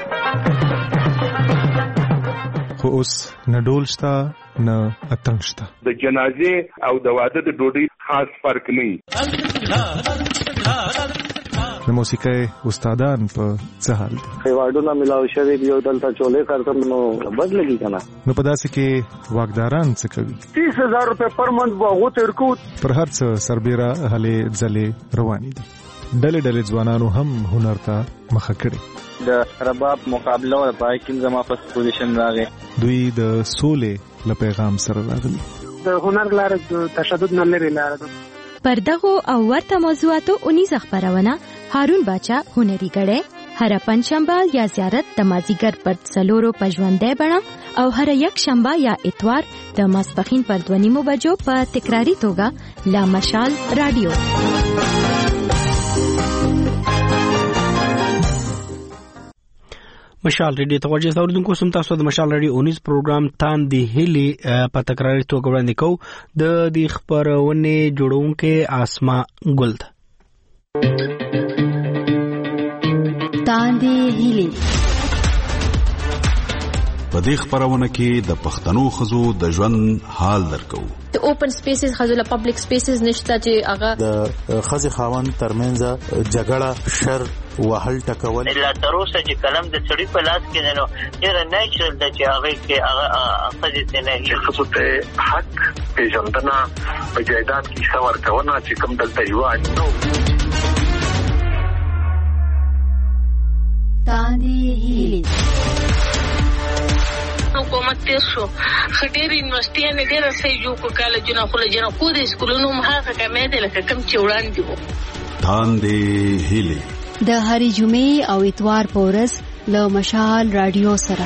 خو اوس نه ډول شته نه اتڼ شته. د جنازې او د واده د ډوډۍ خاص فرق نه د موسیقۍ استادان په څه حال دي؟ ایوارډونه ملاو شوی دی او دلته چولې کارتم نو بدلږي کنه. نو په داسې کې واکداران څه کوي؟ تیس هزار روپے پر منت باغو ترکو پر هر څه سربېره هلې ځلې روانې دي. ډلې ډلې ځوانانو هم هنر ته مخه کړې. د رباب مقابله او پای کې زما په پوزیشن راغی. دوی د سولې له پیغام سره راغلي. د هنر لاره تشدد نه لري لاره. پر دغو او ورته موضوعاتو اونیزه خبرونه هارون باچا هنري غړې هر پنځشنبه یا زیارت د مازیګر پر څلورو پژوندې بڼه او هر یک شنبه یا اتوار د ماسپخین پر دوه نیمو بجو په تکراری توګه لا مشال رادیو. مشال ریډیو ته ورجه اوردونکو سم تاسو د مشال ریډیو اونیز پروګرام تان دی هلي په تکراری توګه وړاندې کوو. د دې خبرونه جوړونکې آسما ګل ده. تان دی هلي په دې خبرونه کې د پښتنو خزو د ژوند حال درکو. د اوپن سپیسز خزو له پبلک سپیسز نشته چې هغه د خزي خاوند ترمنځ جګړه شر وهل ټکول لا تر اوسه چې کلم د سړي په لاس کې نو ډېر نیچرل د چې هغه کې هغه خزي ته نه خصوص ته حق پیژندنه په جایداد کې څور کونه چې کوم دلته یو نو تاندې هیلي حکومت تیر شو خټيري یونیورسيټي نه ډېر صحیح جوړ کالجونه خو له جنا کو د سکولونو مخه کمې ده لکه کم چې وړاندې وو. تاندې هیلي د هری جمعې او اتوار په ورځ له مشال رادیو سره.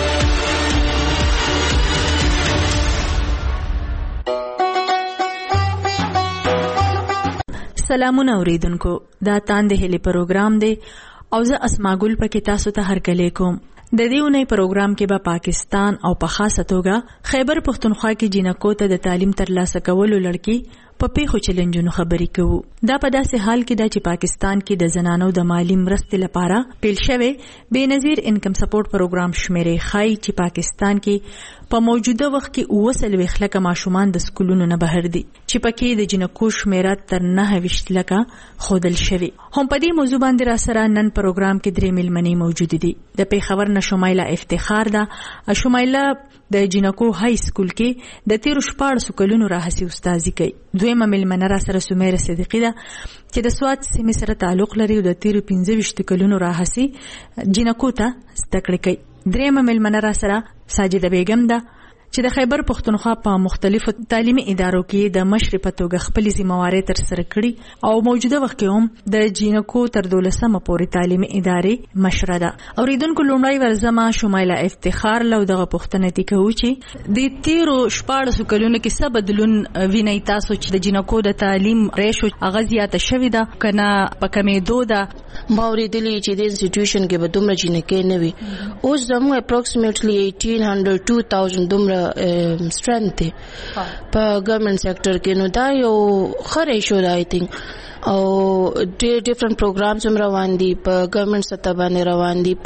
سلامونه اوریدونکو، دا تاندې هلي پروګرام دی او زه اسما ګل پکې تاسو ته هرکلی کوم. د دې اونۍ پروګرام کې به پاکستان او په خاصه توګه خیبر پختونخوا کې جنکو ته د تعلیم ترلاسه کولو لړکی په پیښو چیلنجونو خبرې کوو. دا په داسې حال کې ده چې پاکستان کې د زنانو د مالی مرستې لپاره پیل شوی بېنظیر انکم سپورټ پروګرام شمیرې ښایي چې پاکستان کې په موجوده وخت کې اووه څلوېښت لکه ماشومان د سکولونو نه بهر دي چې پکې د جنکو شمیره تر نهه ویشت لکه ښودل شوي. هم په دې موضوع باندې را سره نن پروګرام کې درې میلمنې موجود دي. د پېښور نه شمایله افتخار ده. شمایله د جنکو های سکول کې د تیرو شپاړسو کلونو راهیسې استازي کوي. دویمه میلمنه را سره سمیره صدیقي ده چې د سوات سیمې سره تعلق لري او د تیرو پنځه ویشت کلونو راهیسې جنکو ته زده کړې کوي. درېیمه میلمنه را سره ساجده بیګم ده چې د خیبر پختونخوا په مختلفو تعلیمي ادارو کې د مشر په توګه خپلې ذمہوارۍ ترسره کړي او موجوده وخت کې هم د جینکو تر دولسمه پورې تعلیمي ادارې مشره ده. اوریدونکو لومړی ورزمه شمایله افتخار له دغه پوښتنه دي کوي چې د تیرو شپاړسو کلونو کې څه بدلون وینئ تاسو چې د جینکو د تعلیم ریشو هغه زیاته شوې ده که نه په کمېدو ده؟ ما اورېدلي چې د انسټیټیوشن کې به دومره جینکې نه وي. اوس زموږ اپروکسیمیټلی ایټین هنډرډ ټو تاوزنډ دومره strength دی په ګورنمنت سیکټر کې. نو دا یو ښه ریشو ده آی تھنک او ډېر ډیفرنٹ پروګرامز هم روان دي په ګورنمنت سطح باندې روان دي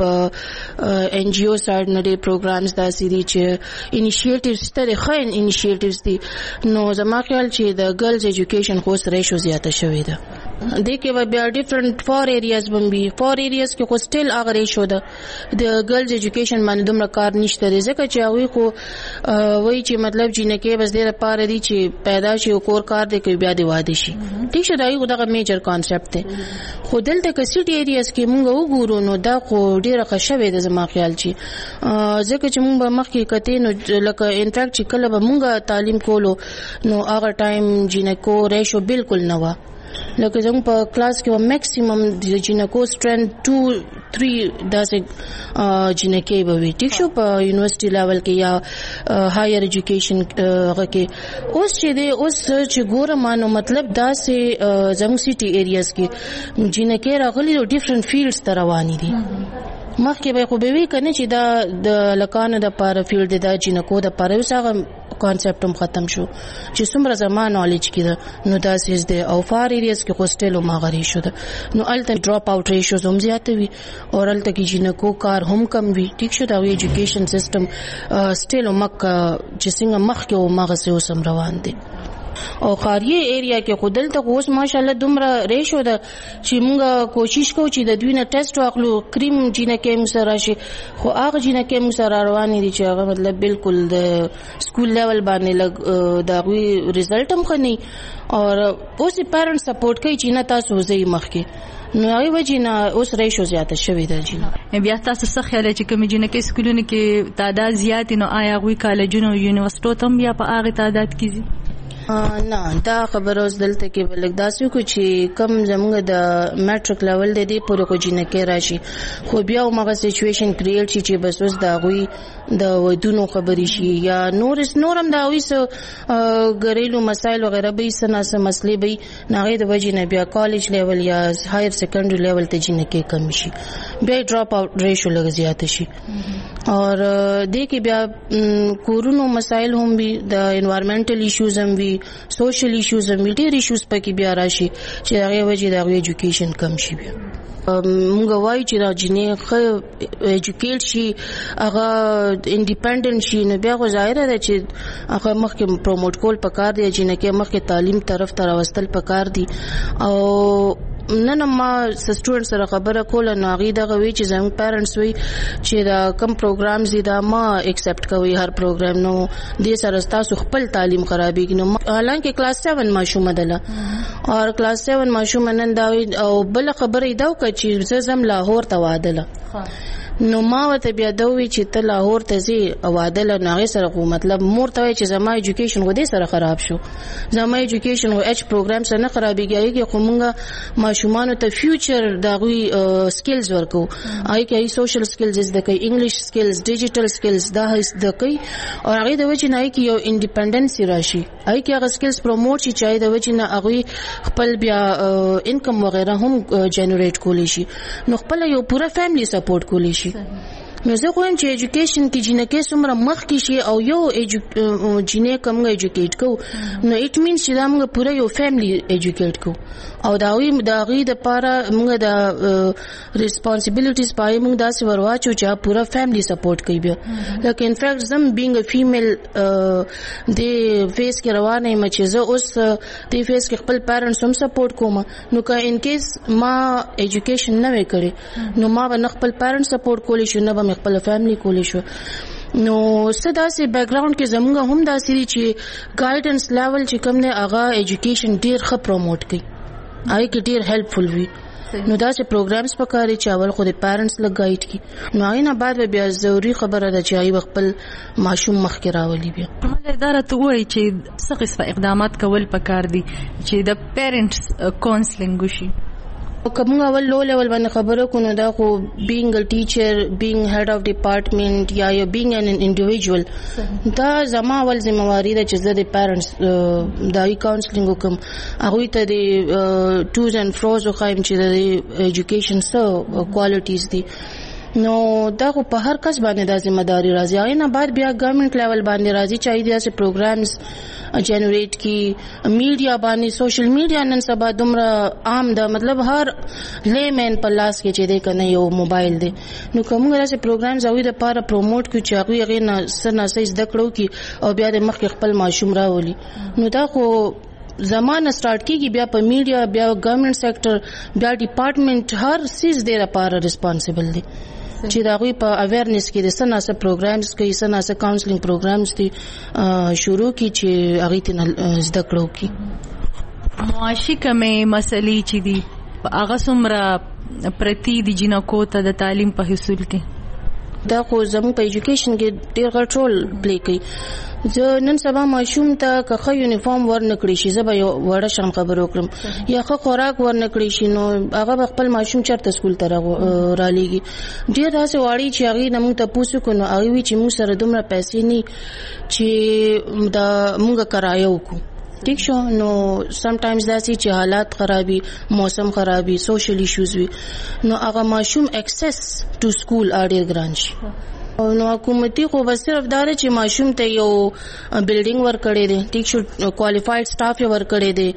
په ان جی او سایډ نه ډېر پروګرامز داسې دي چې انیشیټیوز ته ښه انیشیټیوز دي. نو زما خیال چې د ګرلز ایجوکیشن خو ریشو زیاته شوې ده. دې کې به بیا ډیفرنٹ فور ایریاز هم وي. فور ایریاز کې خو سټیل هغه ریشو ده د ګرلز ایجوکیشن باندې دومره کار نشته دی ځکه چې هغوی خو وایي چې مطلب جینکې بس دې لپاره دي چې پیدا شي او کور کار دی کوي بیا دې واده شي. ټیک شه دا یو دغه میجر کانسپټ دی. خو دلته که سټي ایریاز کې مونږ وګورو نو دا خو ډېره ښه شوې ده زما خیال چې ځکه چې مونږ به مخکې کتې نو لکه انفیکټ چې کله به مونږ تعلیم کولو نو هغه ټایم جینکو ریشو بالکل نه وه. لکه زموږ په کلاس کې به میکسیمم د جینکو سټرینث ټو تھری داسې جینکې به وي. ټیک شو په یونیورسټي لیول کې یا هایر ایجوکیشن هغه کې. اوس چې دی اوس چې ګورم نو مطلب داسې زموږ سټي ایریاز کې جینکې راغلي او ډیفرنٹ فیلډز ته روانې دي. مخکې به خو به وي که نه چې دا د لکانو دپاره فیلډ دی دا جینکو دپاره اوس هغه کانسپټ هم ختم شو چې څومره زما نالج کې ده نو داسې دی. او فار ایریاز کې خو سټیل هماغه ریشو ده نو هلته ډراپ آوټ ریشوز هم زیاته وي او هلته کې جینکو کار هم کم وي. ټیک شو د هغوی ایجوکیشن سیسټم سټیل هماغه چې څنګه مخکې و هماغسې اوس هم روان دی. او خاریه ایریا کې خودل ته اوس ماشاءالله دومره ریشو ده چې موږ کوشش کوو چې د دوی نه ټیسټ واخلو کریم جینکه موږ سره شي خو هغه جینکه موږ سره روان دي چې هغه مطلب بالکل د سکول لیول باندې لګ دا غوي ریزلټ هم خني او اوس پیرنټ سپورټ کوي چې نه تاسو زې مخکې نو هغه وجینا اوس ریشو زیاته شوې ده جنا بیا تاسو څه خیال چې کوم جنکه سکولونه کې تعداد زیات نو آیا غوي کالجونو یونیورسيټو تم بیا په هغه تعداد کې نه دا خبر اوس دلته کې بلک داسې کو چې کم زموږ د میټریک لیول د دې پورې کو جنکه راشي خو بیا موږ سچويشن کریټ شي چې بس اوس دا غوي د ودونو خبري شي یا نور نورم دا وي سو غریلو مسایل وغیرہ به سنا سم مسلې به نه د وجې نه بیا کالج لیول یا هایر سیکنډري لیول ته جنکه کم شي بیا ډراپ اوټ ریشو لږ زیات شي اور دې کې بیا کورونو مسایل هم وي د انوایرنمنټل ایشوز هم وي سوشل ایشوز هم ډېر ایشوز پکې بیا راشي چې هغه وجې د ایجوکیشن کم شي بیا موږ وایو چې دا جنې ښه ایجوکیټ شي هغه انډیپندنت شي نو بیا خو ظاهره ده چې هغه مخکې پروموټ کول پکار دی چې نه کې مخکې تعلیم طرف ته راوستل پکار دي او نن ما سټوډنټ سره خبره کوله نو هغه دغه وی چې زموږ پیرنټس وی چې دا کم پروګرامز دي دا ما ایکسپټ کوي هر پروګرام نو دې سره تاسو خپل تعلیم خرابېږي نو حالانکه کلاس سیون ماشومه ده او کلاس سیون ماشومه نن دا او بل خبره دا چې زه زم لاهور ته واده نو ما وته بیا دوی چې ته لاهور ته زی او عادل نه سره خو مطلب مور ته چې زما ایجوکیشن و دې سره خراب شو زما ایجوکیشن و اچ پروګرام سره نه خرابېږي خو مونږه ماشومان ته فیوچر دا غوي سکلز ورکو آی کې سوشل سکلز د کوي انګلیش سکلز ډیجیټل سکلز دا د کوي او هغه د وجه نه کې یو انډیپندنسي راشي آی کې هغه سکلز پروموټ شي چې د وجه نه هغه خپل بیا انکم وغیرہ هم جنریټ کولی شي نو خپل یو پورا فیملی سپورټ کولی شي نو زه غواړم چې ایجوکیشن کې جنکه څومره مخ کې شي او یو جنې کوم ایجوکیټ کو نو اټ مینز چې دا موږ پوره یو فیملی ایجوکیټ کو او دا وی دا غي د پاره موږ د ریسپانسیبিলিټیز پای موږ دا څور واچو چې پوره فیملی سپورټ کوي بیا لکه ان فیکټ زم بینګ ا فیمیل د فیس کې روانه یم چې زه اوس د فیس کې خپل پیرنټس هم سپورټ کوم نو که ان کیس ما ایجوکیشن نه وکړي نو ما به خپل پیرنټس سپورټ کولی شو نه خپل فیملی کولی شو نو صدا سي بیک گراوند کې زموږ هم دا سری چې ګایډنس لیول چې کوم نه هغه ایجوکیشن ډیر ښه پروموټ کوي هغه کې ډیر هیلپفل وي نو دا چې پروګرامز پکاري چې اول خو د پیرنټس لګ گایډ کی نو آینه بعد بیا ضروری خبره ده چې ای خپل ماشوم مخ کې راولي بیا کومه اداره ته وایي چې څه قسمه اقدامات کول پکار دي چې د پیرنټس کونسلینګ وشي کوم اول لو لیول باندې خبره کو نو دا خو بینګ ا ټیچر بینګ هډ اف ډپارټمنٹ یا یا بینګ ان انډیویډوال دا زما اول ذمہواری ده چې زه د پیرنټس دای کاونسلینګ وکم هغه ته د ټوز اند فروز خو هم چې د ایجوکیشن سو کوالټیز دي نو دا خو په هر کس باندې د ځمېداري راځي آینه بعد بیا ګورنمنت لیول باندې راځي چې ایدیا سه پروګرامز جنریټ کی میډیا باندې سوشل میډیا نن سبا دومره عام ده مطلب هر لیمن په لاس کې چې دی کنه یو موبایل دی نو کوم غره پروګرامز اوی د پاره پروموټ کو چې هغه غي نه سنا سې زده کړو کی او بیا د مخ خپل ماشوم راولي نو دا خو زمانه سٹارټ کیږي بیا په میډیا بیا ګورنمنت سېکټر بیا ډپارټمنٹ هر سیز دی لپاره ریسپانسیبل دی چې دا غوي په اویرنس کې د سناسه پروګرامز کوي سناسه کاونسلینګ پروګرامز دي شروع کی چې هغه ته زده کړو کی معاشي کمې مسلې چې دي هغه څومره پرتی دي جنکو ته د تعلیم په حصول کې دا خو زموږ په ایجوکیشن کې ډیر غټ رول پلی کوي زه نن سبا ماشوم ته که یونیفارم ورنکړي شي زه به یو وړه شم خبر وکړم یا خو خوراک ورنکړي شي نو هغه خپل ماشوم چرته سکول ته رالیږي ډیر داسې واړي چې هغه نمو ته پوسو کو نو هغه وی چې موږ سره دومره پیسې نه چې دا موږ کرایه وکړو ٹھیک شو نو سم ټایمز داسې چې حالات خرابي موسم خرابي سوشل ایشوز وي نو هغه ماشوم اکسس ټو سکول اړیر ګران شي نو حکومتي خو بس صرف دا چې ماشوم ته یو بلډینګ ورکړي دي، ټیک شو کوالیفاید سټاف یې ورکړي دي،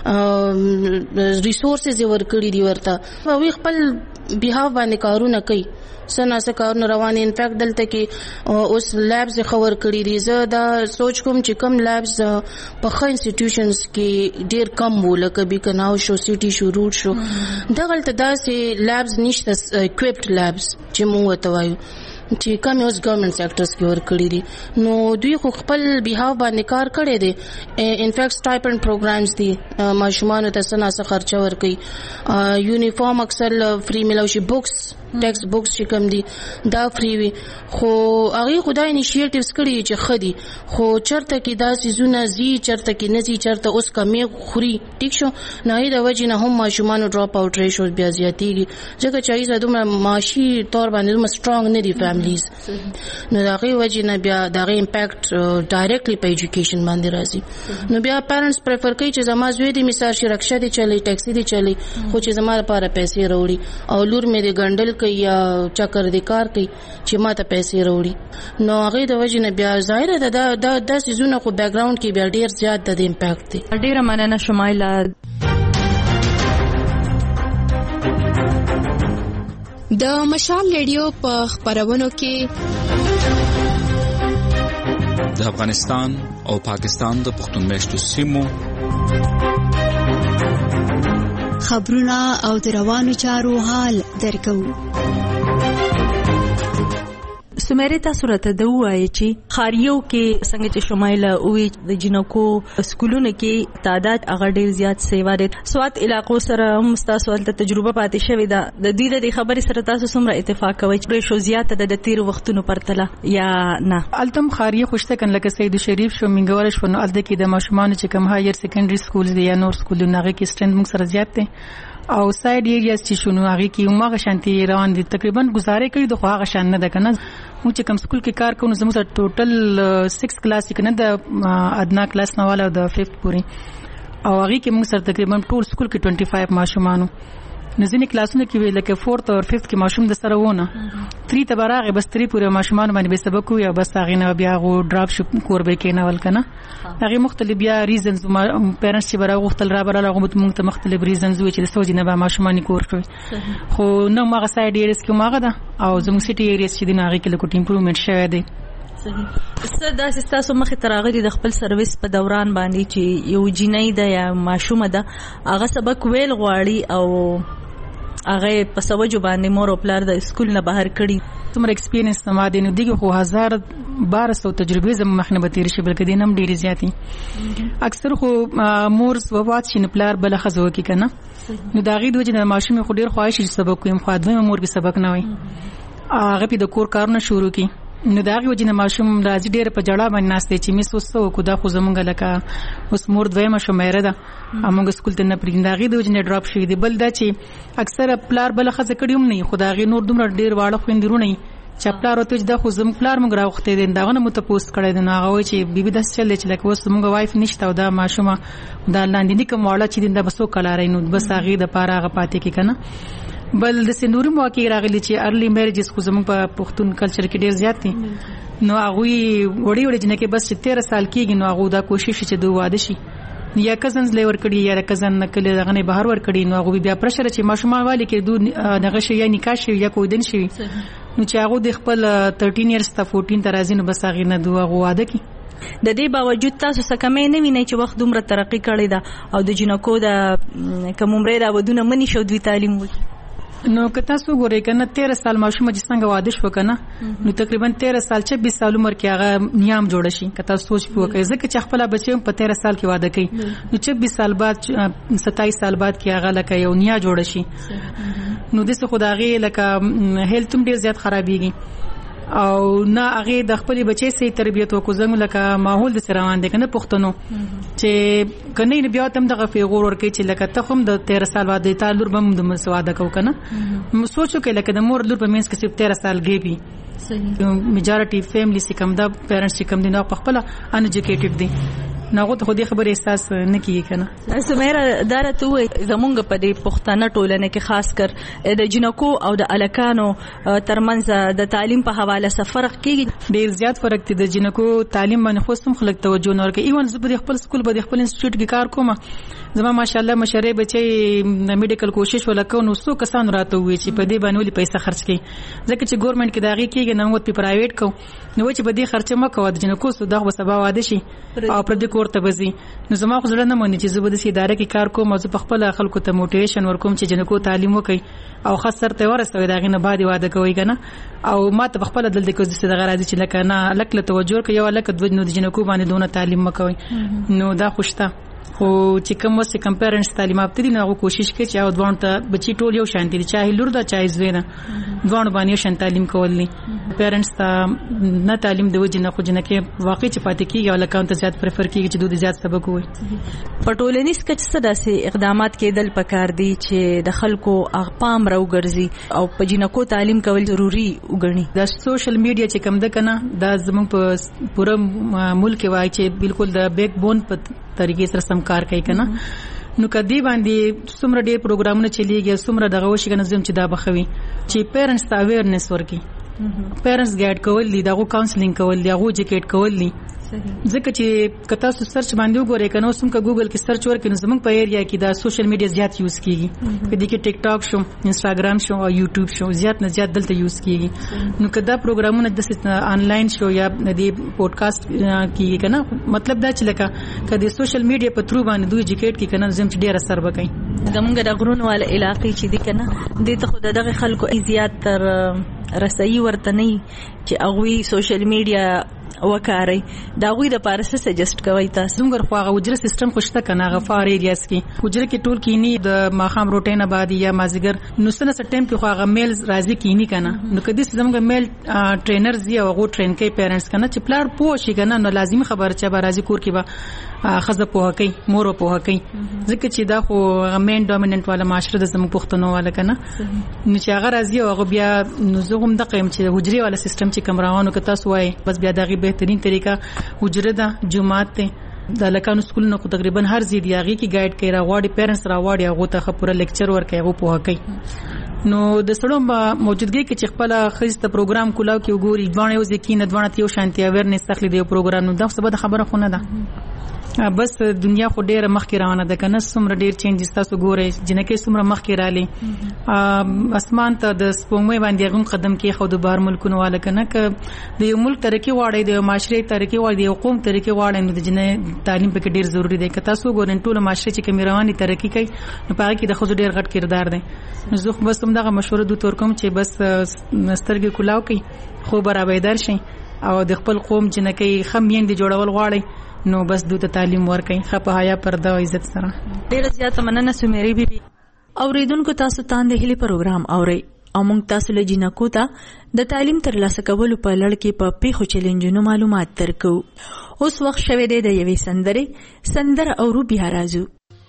ریسورسز یې ورکړي دي ورته، او خپل بیهاف باندې کارونه کوي، سنا سره کارونه روان. ان فیکټ دلته کې اوس لیبز خبر کړی دي. زه دا سوچ کوم چې کم لیبز په ښه انسټیټیوشنز کې ډیر کم وو، لکه بیکناو شو، سیټي شو، روټ شو، دغلته داسې لیبز نشته، اکوپډ لیبز چې موږ ورته وایو چې کوم اوس ګورنمنت سېکټرز کې ورکړي دي. نو دوی خو خپل بیهاف باندې کار کړی دی. ان فیکټ سټایپند پروګرامز دي، ماشومان ته سنا څه خرچه ورکړي، یونیفارم اکثر فری ملو شي، بوکس ټیکسټ بوکس چې کوم دي دا فری وي، خو هغه خدای انیشیټیوز کړي چې خدي، خو چرته کې دا سيزونه زی چرته کې نزي، چرته اوس کمی خوري، ټیک شو، نه د وجې نه هم ماشومان ډراپ اوټ ریشو بیا زیاتېږي، ځکه چې ایزه دومره معاشي تور باندې دومره سترونګ نه دي فیملیز، نو دغه وجې نه بیا دغه امپیکټ ډایرکټلی په ایجوکیشن باندې راځي. نو بیا پیرنټس پریفر کوي چې زما زوی دې مثال شي رکشا دي چلی، ټیکسي دي چلی، خو چې زما لپاره پیسې راوړي، او لور مې د ګندل کوي یا چکر د کار کوي چې ما ته پیسې راوړي. نو هغه د وجې نه بیا ظاهره ده دا دا د سيزونه خو بیک ګراوند کې بیا ډیر زیات د امپیکټ دی. ډیره مننه شمایله. د مشال ریډیو په خبرونو کې د افغانستان او پاکستان د پښتون میشتو سیمو خبرونه او د روانو چارو حال درکو. سمره تاسو راته د وایي چې خاریو کې څنګه چې شمایله اوې د جنکو سکولونو کې تعداد هغه ډیر زیات سیوا دي، سوات علاقو سره هم تاسو ولته تجربه پاتې شوې ده، د دې د خبرې سره تاسو څومره اتفاق کوئ چې شو زیات د تیر وختونو پرتله یا نه؟ التم خاریه خوشته کن لکه سید شریف شو، منګور شو، نو الته کې د ماشومان چې کوم هایر سیکنډري سکول دي یا نور سکولونه هغه کې سټند موږ سره زیات دي، او ساید ایریاز چې شنو هغه کې عمره شانتي روان دي، تقریبا گزارې کړي د خو هغه شان نه ده کنه. موږ چې کوم سکول کې کار کوو زموږ ټوټل سکس کلاس کې نه د ادنا کلاس نه والا د ففت پورې، او هغه کې موږ سره تقریبا ټول سکول کې پنځه پنځه ماشومانو، نزنې کلاسونه کې ویل کې فورث او ففت کې ماشوم د سره ونه تری ته براغه بس تری پورې ماشومان باندې به سبق وي، بس هغه نه بیا غو ډراپ شپ کور به کې نه ول کنه. هغه مختلف بیا ریزنز پیرنټس چې براغه وختل را براله غو ته مختلف ریزنز وي چې د سوجي نه به ماشومان کور کوي، خو نو ماغه ساید ایریس کې ماغه ده، او زموږ سټي ایریس چې د ناغه کې لکه امپروومنت شوه دی. صحیح. څه د تاسو مخه تراغلي د خپل سرویس په دوران باندې چې یو جنۍ ده یا ماشومه ده هغه سبق ویل غواړي او هغه په سوجو باندې مور او پلار د سکول نه بهر کړي، تمره ایکسپیرینس نه دي نو دغه خو هزار بارہ سو تجربه زم مخنه به تیر شي، بلکې دینم ډیری زیاتی اکثر خو مور وفات شي نه پلار بل خزو کې کنه، نو داغي دوی نه ماشوم خو ډیر خواهش سبق کوم، خو ادمه مور به سبق نه وای، هغه په د کور کارونه شروع کی، نو داغي وجنه ماشوم راځي ډیر په جړه باندې ناشته چې می سوسو کو دا خو زمونږ لکه اوس مور دویمه شمیره ده، امونږ سکول ته نه پرینداغي د وجنه ډراپ شوی دی، بل دا چې اکثر پلار بل خزه کډیوم نه خداغي نور دومره ډیر واړه خويندرونه چې پلار ورته دا خو زم پلار موږ راوخته دي داغه نه متپوس کړی دی، نو هغه وایي چې بیبي داس چل چې لکه اوس موږ وایف نشته او دا ماشومه دا لاندې نکم واړه چې دا بسو کلارای نو بس هغه د پاره هغه پاتې کې کنه. بل د سنوري مواقع راغلي چې ارلی میریجز خو زموږ په پښتون کلچر کې ډیر زیات دي، نو هغه وړي وړي جنکه بس تیرہ سال کېږي، نو هغه دا کوشش چې دوه واده شي یا کزنز لیور کړي یا کزن نکله دغه نه بهر ور کړي، نو هغه بیا پرشر چې ماشومان والی کې دوه دغه شي یا نکاح شي یا کویدن شي، نو چې هغه د خپل تیرہ ایرز ته چودہ ترازی نو بس هغه نه دوه واده کی. د دې باوجود تاسو څه کمې نه وینئ چې وخت دومره ترقی کړی دا او د جنکو د کوم عمر دا ودونه منی شو دوی تعلیم وکړي، نو که تاسو ګورئ کنه تیرہ سال ماشوم چې څنګه واده شو کنه، نو تقریبا تیرہ سال چھبیس سال عمر کې هغه نیام جوړ شي، که تاسو سوچ وکړئ ځکه چې خپل بچو په تیرہ سال کې واده کوي، نو چھبیس سال بعد ستائیس سال بعد کې هغه لکه یو نیا جوړ شي، نو دغه خدای لکه هیلث هم ډیر زیات خرابېږي، او نه هغه د خپل بچي سي تربيت وکړو زموږ لکه ماحول د سروان دي کنه پښتنو چې کنه نه بیا تم دغه فیغور ورکې چې لکه ته هم د تیرہ سال واده تا لور بم د مسواده کو کنه، سوچو کې لکه د مور لور په مینس کې صرف تیرہ سال ګيبي، صحیح میجارټي فیملی سي کم دا پیرنټس چې کم دي نو په خپل ان ایجوکیټډ دي، ناغه ته خو دې خبره احساس نه کیږي کنه. سمیرا دارته وي زمونږ په دې پښتنه ټولنه کې خاص کر د جنکو او د الکانو ترمنځ د تعلیم په حواله سره فرق کیږي. ډیر زیات فرق دی د جنکو تعلیم باندې خو سم خلک توجه نه ورکوي. ایون زه په خپل سکول په خپل انسټیټیوټ کې کار کوم، زما ماشاءالله مشرې بچي میډیکل کوشش وکړو نو څو کسان راته وی چې په دې باندې ولې پیسې خرج کړي، ځکه چې ګورنمنت کې داغي کېږي نو وت په پرایویټ کو نو چې په دې خرچه مکو د جنکو سو دغه سبا واده شي او پر دې کوړه بزي. نو زما خو زړه نه مونږ چې زه به د ادارې کې کار کوم او زه په خپل خلکو ته موټیویشن ورکوم چې جنکو تعلیم وکړي او خاص سره ته ورسوي داغه نه بعد واده کوي کنه. او ما ته خپل دلته کې د دغه راځي چې لکه نه لکه توجه کوي او لکه د جنکو باندې دونه تعلیم مکوي. نو دا خوشته خو چې کوم وسه کمپیرنس تعلیم اپته دي نو کوشش کوي چې او دوه ته بچی ټول یو شان دي، چاهي لور دا چاهي زوی دا دوه باندې شان تعلیم کولني. پیرنټس ته نه تعلیم د وجه نه خو جن کې واقعي چې پاتې کیږي او لکه ته زیات پریفر کیږي چې دوی زیات سبق وي. پټولنیس کچ څه داسې اقدامات کېدل پکار دي چې د خلکو اغپام راوګرځي او په جنکو تعلیم کول ضروری وګڼي. د سوشل میډیا چې کم ده کنه دا زموږ په پوره ملک وای چې بالکل د بیک بون په طریقې سره سم کار کوي کنه. نو کدی باندې څومره ډېر پروګرامونه چلیږي څومره دغه وشي کنه زم چې دا بخوي چې پیرنټس ته اویرنس ورکي، پیرنټس ګایډ کول دي، دغه کاونسلینګ کول دي، هغه جکیټ کول دي. ځکه چې کته سرچ باندې وګورئ کنه سم کا ګوګل کې سرچ ورکړئ زموږ په ایریا کې دا سوشل میډیا زیات یوز کیږي، په دې کې ټیک ټاک شو، انستګرام شو او یوټیوب شو زیات نه زیات دلته یوز کیږي. نو کدا پروګرامونه د انلاین شو یا د پودکاسټ کیږي کنه مطلب دا چې لکه کدي سوشل میډیا په ترو باندې دوی جکیټ کې کنه زم چې ډیر اثر وکړي. زمونږ د غرونو ول علاقې چې دي کنه د ته خود دغه خلکو زیات تر رسایي ورته نه چې اغوي سوشل میډیا وکاري دا غوي د پارسه سجست کوي. تاسو موږ خو هغه وجره سیستم خوشته کنه غفار ایریاس کې وجره کې ټول کینی د ماخام روټین آبادی یا مازیګر نو سنه سټیم کې خو هغه میل راځي کینی کنه. نو کدي زموږ میل ټرینر زی او غو ټرین کوي پیرنټس کنه چې پلار پوه شي کنه نو لازمي خبر چې به راځي کور کې به خزه پوه کوي مور پوه کوي ځکه چې دا خو مین ډومیننت والا معاشره د زموږ پښتنو والا کنه. نو چې هغه راځي او هغه بیا نو زه هم د قیم چې حجري والا سیستم چې کمراوانو کې تاسو وای بس بیا دغه بهترین طریقہ حجره ده جمعات ته د لکانو سکولونو کو تقریبا هر زی دیږي کی گایډ کوي راوړي پیرنټس راوړي هغه ته خبره لیکچر ورکوي هغه په کوي. نو د سړو موجودګي کې چې خپل خزته پروګرام کولاو کې وګوري ځوان یو ځکه نه ځوان ته یو شانتي اویرنس تخلي دی پروګرام نو دا څه به خبره خونه ده. بس دنیا خو ډیره مخکې روانه ده کنه څومره ډیر چینجز تاسو ګورئ جنکه څومره مخکې رالي اسمان ته د سپوږمۍ باندې غو قدم کې خو د بار ملکونو والا کنه ک د یو ملک ترقی واړی د معاشري ترقی واړی د قوم ترقی واړی نو د جنې تعلیم په کې ډیر ضروری دی که تاسو ګورئ ټول معاشري چې کمیروانی ترقی کوي نو پاره کې د خو ډیر غټ کردار دی. نو زه بس هم دغه مشوره دوی تور کوم چې بس سترګې کلاو کوي خو برابر شي او د خپل قوم جنکه خمین دی جوړول غواړي نو بس دوی ته تعلیم ورکړي خپه حیا پرده او عزت سره. ډیر زیات مننه سمیری بیبي. اوریدونکو تاسو تاندې هلي پروګرام اوري او موږ تاسو له جنکو ته د تعلیم ترلاسه کولو په لړ کې په پیښو چیلنجونو معلومات درکو. اوس وخت شوه دی د یوې سندرې سندره اورو بیا راځو.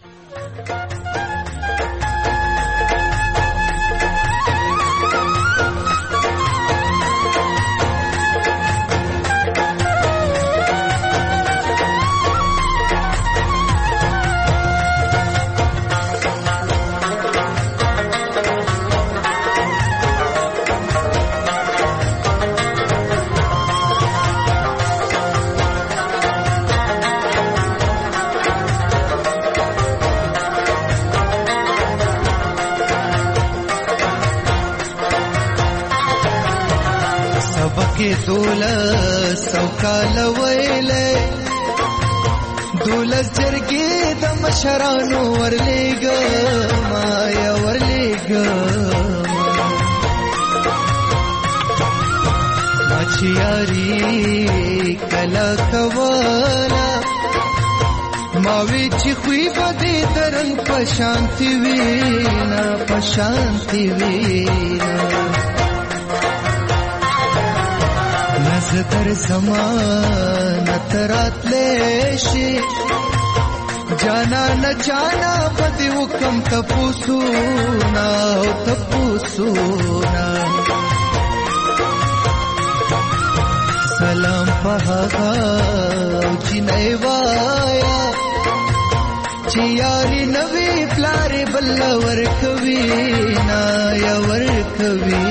دولس سو کال ویلې دولس جرګې د مشرانو ورلېګ ما یا ورلېګ ما چې یاري کلا کولا ما وی چې خوې بده درن پشانتی وینا پشانتی وینا نظر زمان ترات لیشی جانا نہ جانا بدی حکم تپوسونا تپوسونا سلام په هغه چې نه وایا چې یاري نوې پلارې بل ورکوي نا یا ورکوي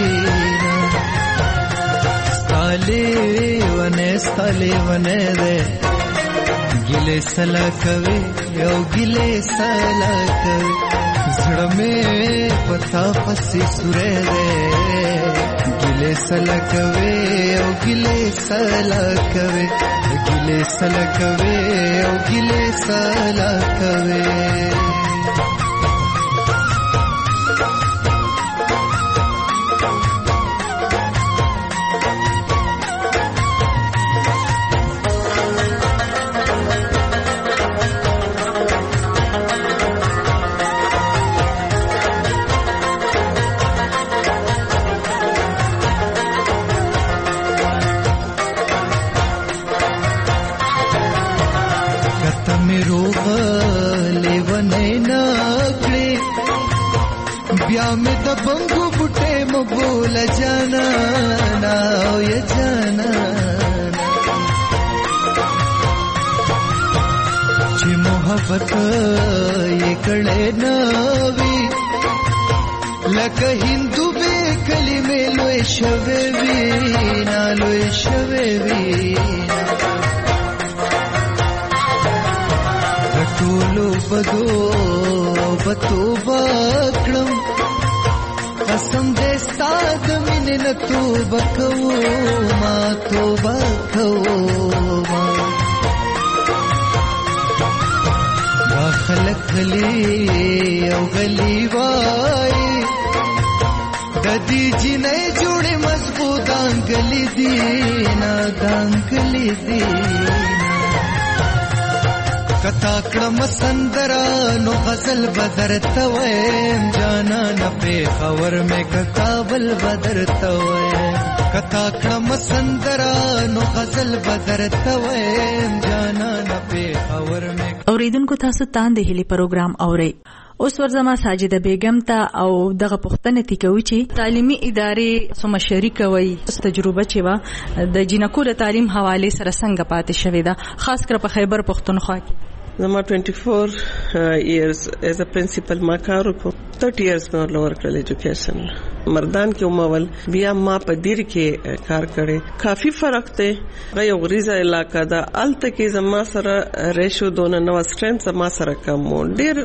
ستالې ونه ستالې ونه ده ګلې سلا کوي یو ګلې سلا کوي زړه مې پتا پسې سورې ده ګلې سلا کوي او ګلې سلا کوي ګلې سلا کوي او ګلې سلا کوي بیا مې د بنګو بوټې مبول جانا نا یا جانا چې محبت یې کړې نوي لکه هندو به کلمې لوي شوي وي نا لوي شوي وي ټولو بدو بتو بکړم قسم دې ستاد مين نه تو بکو ما تو بکو ما داخل خلی او غلی وای ددی جی نه جوړه مضبوط انګلی دی نا دانګلی دی کتا کړم سندرا نو غزل بدر تویم جانا نه په خبر مې کتابل بدر تویم کتا کړم سندرا نو غزل بدر تویم جانا نه په خبر مې اوریدونکو تاسو تاند هلي پروګرام اوري اوس ورځما ساجده بیگم ته او دغه پښتنه تکوي چې تعلیمي ادارې سم شریک وي تجربه چې وا د جنکو د تعلیم حواله سره څنګه پاتې شوې ده خاص کر په خیبر پښتونخوا کې زما twenty-four uh, years as a principal ما کار وکړ thirty years نو لور کړل ایجوکیشن مردان کې عمول بیا ما په دیر کې کار کړې کافي فرق ته غي غریزه علاقہ دا الته کې زما سره ریشو دونه نو سټرنث زما سره کم ډیر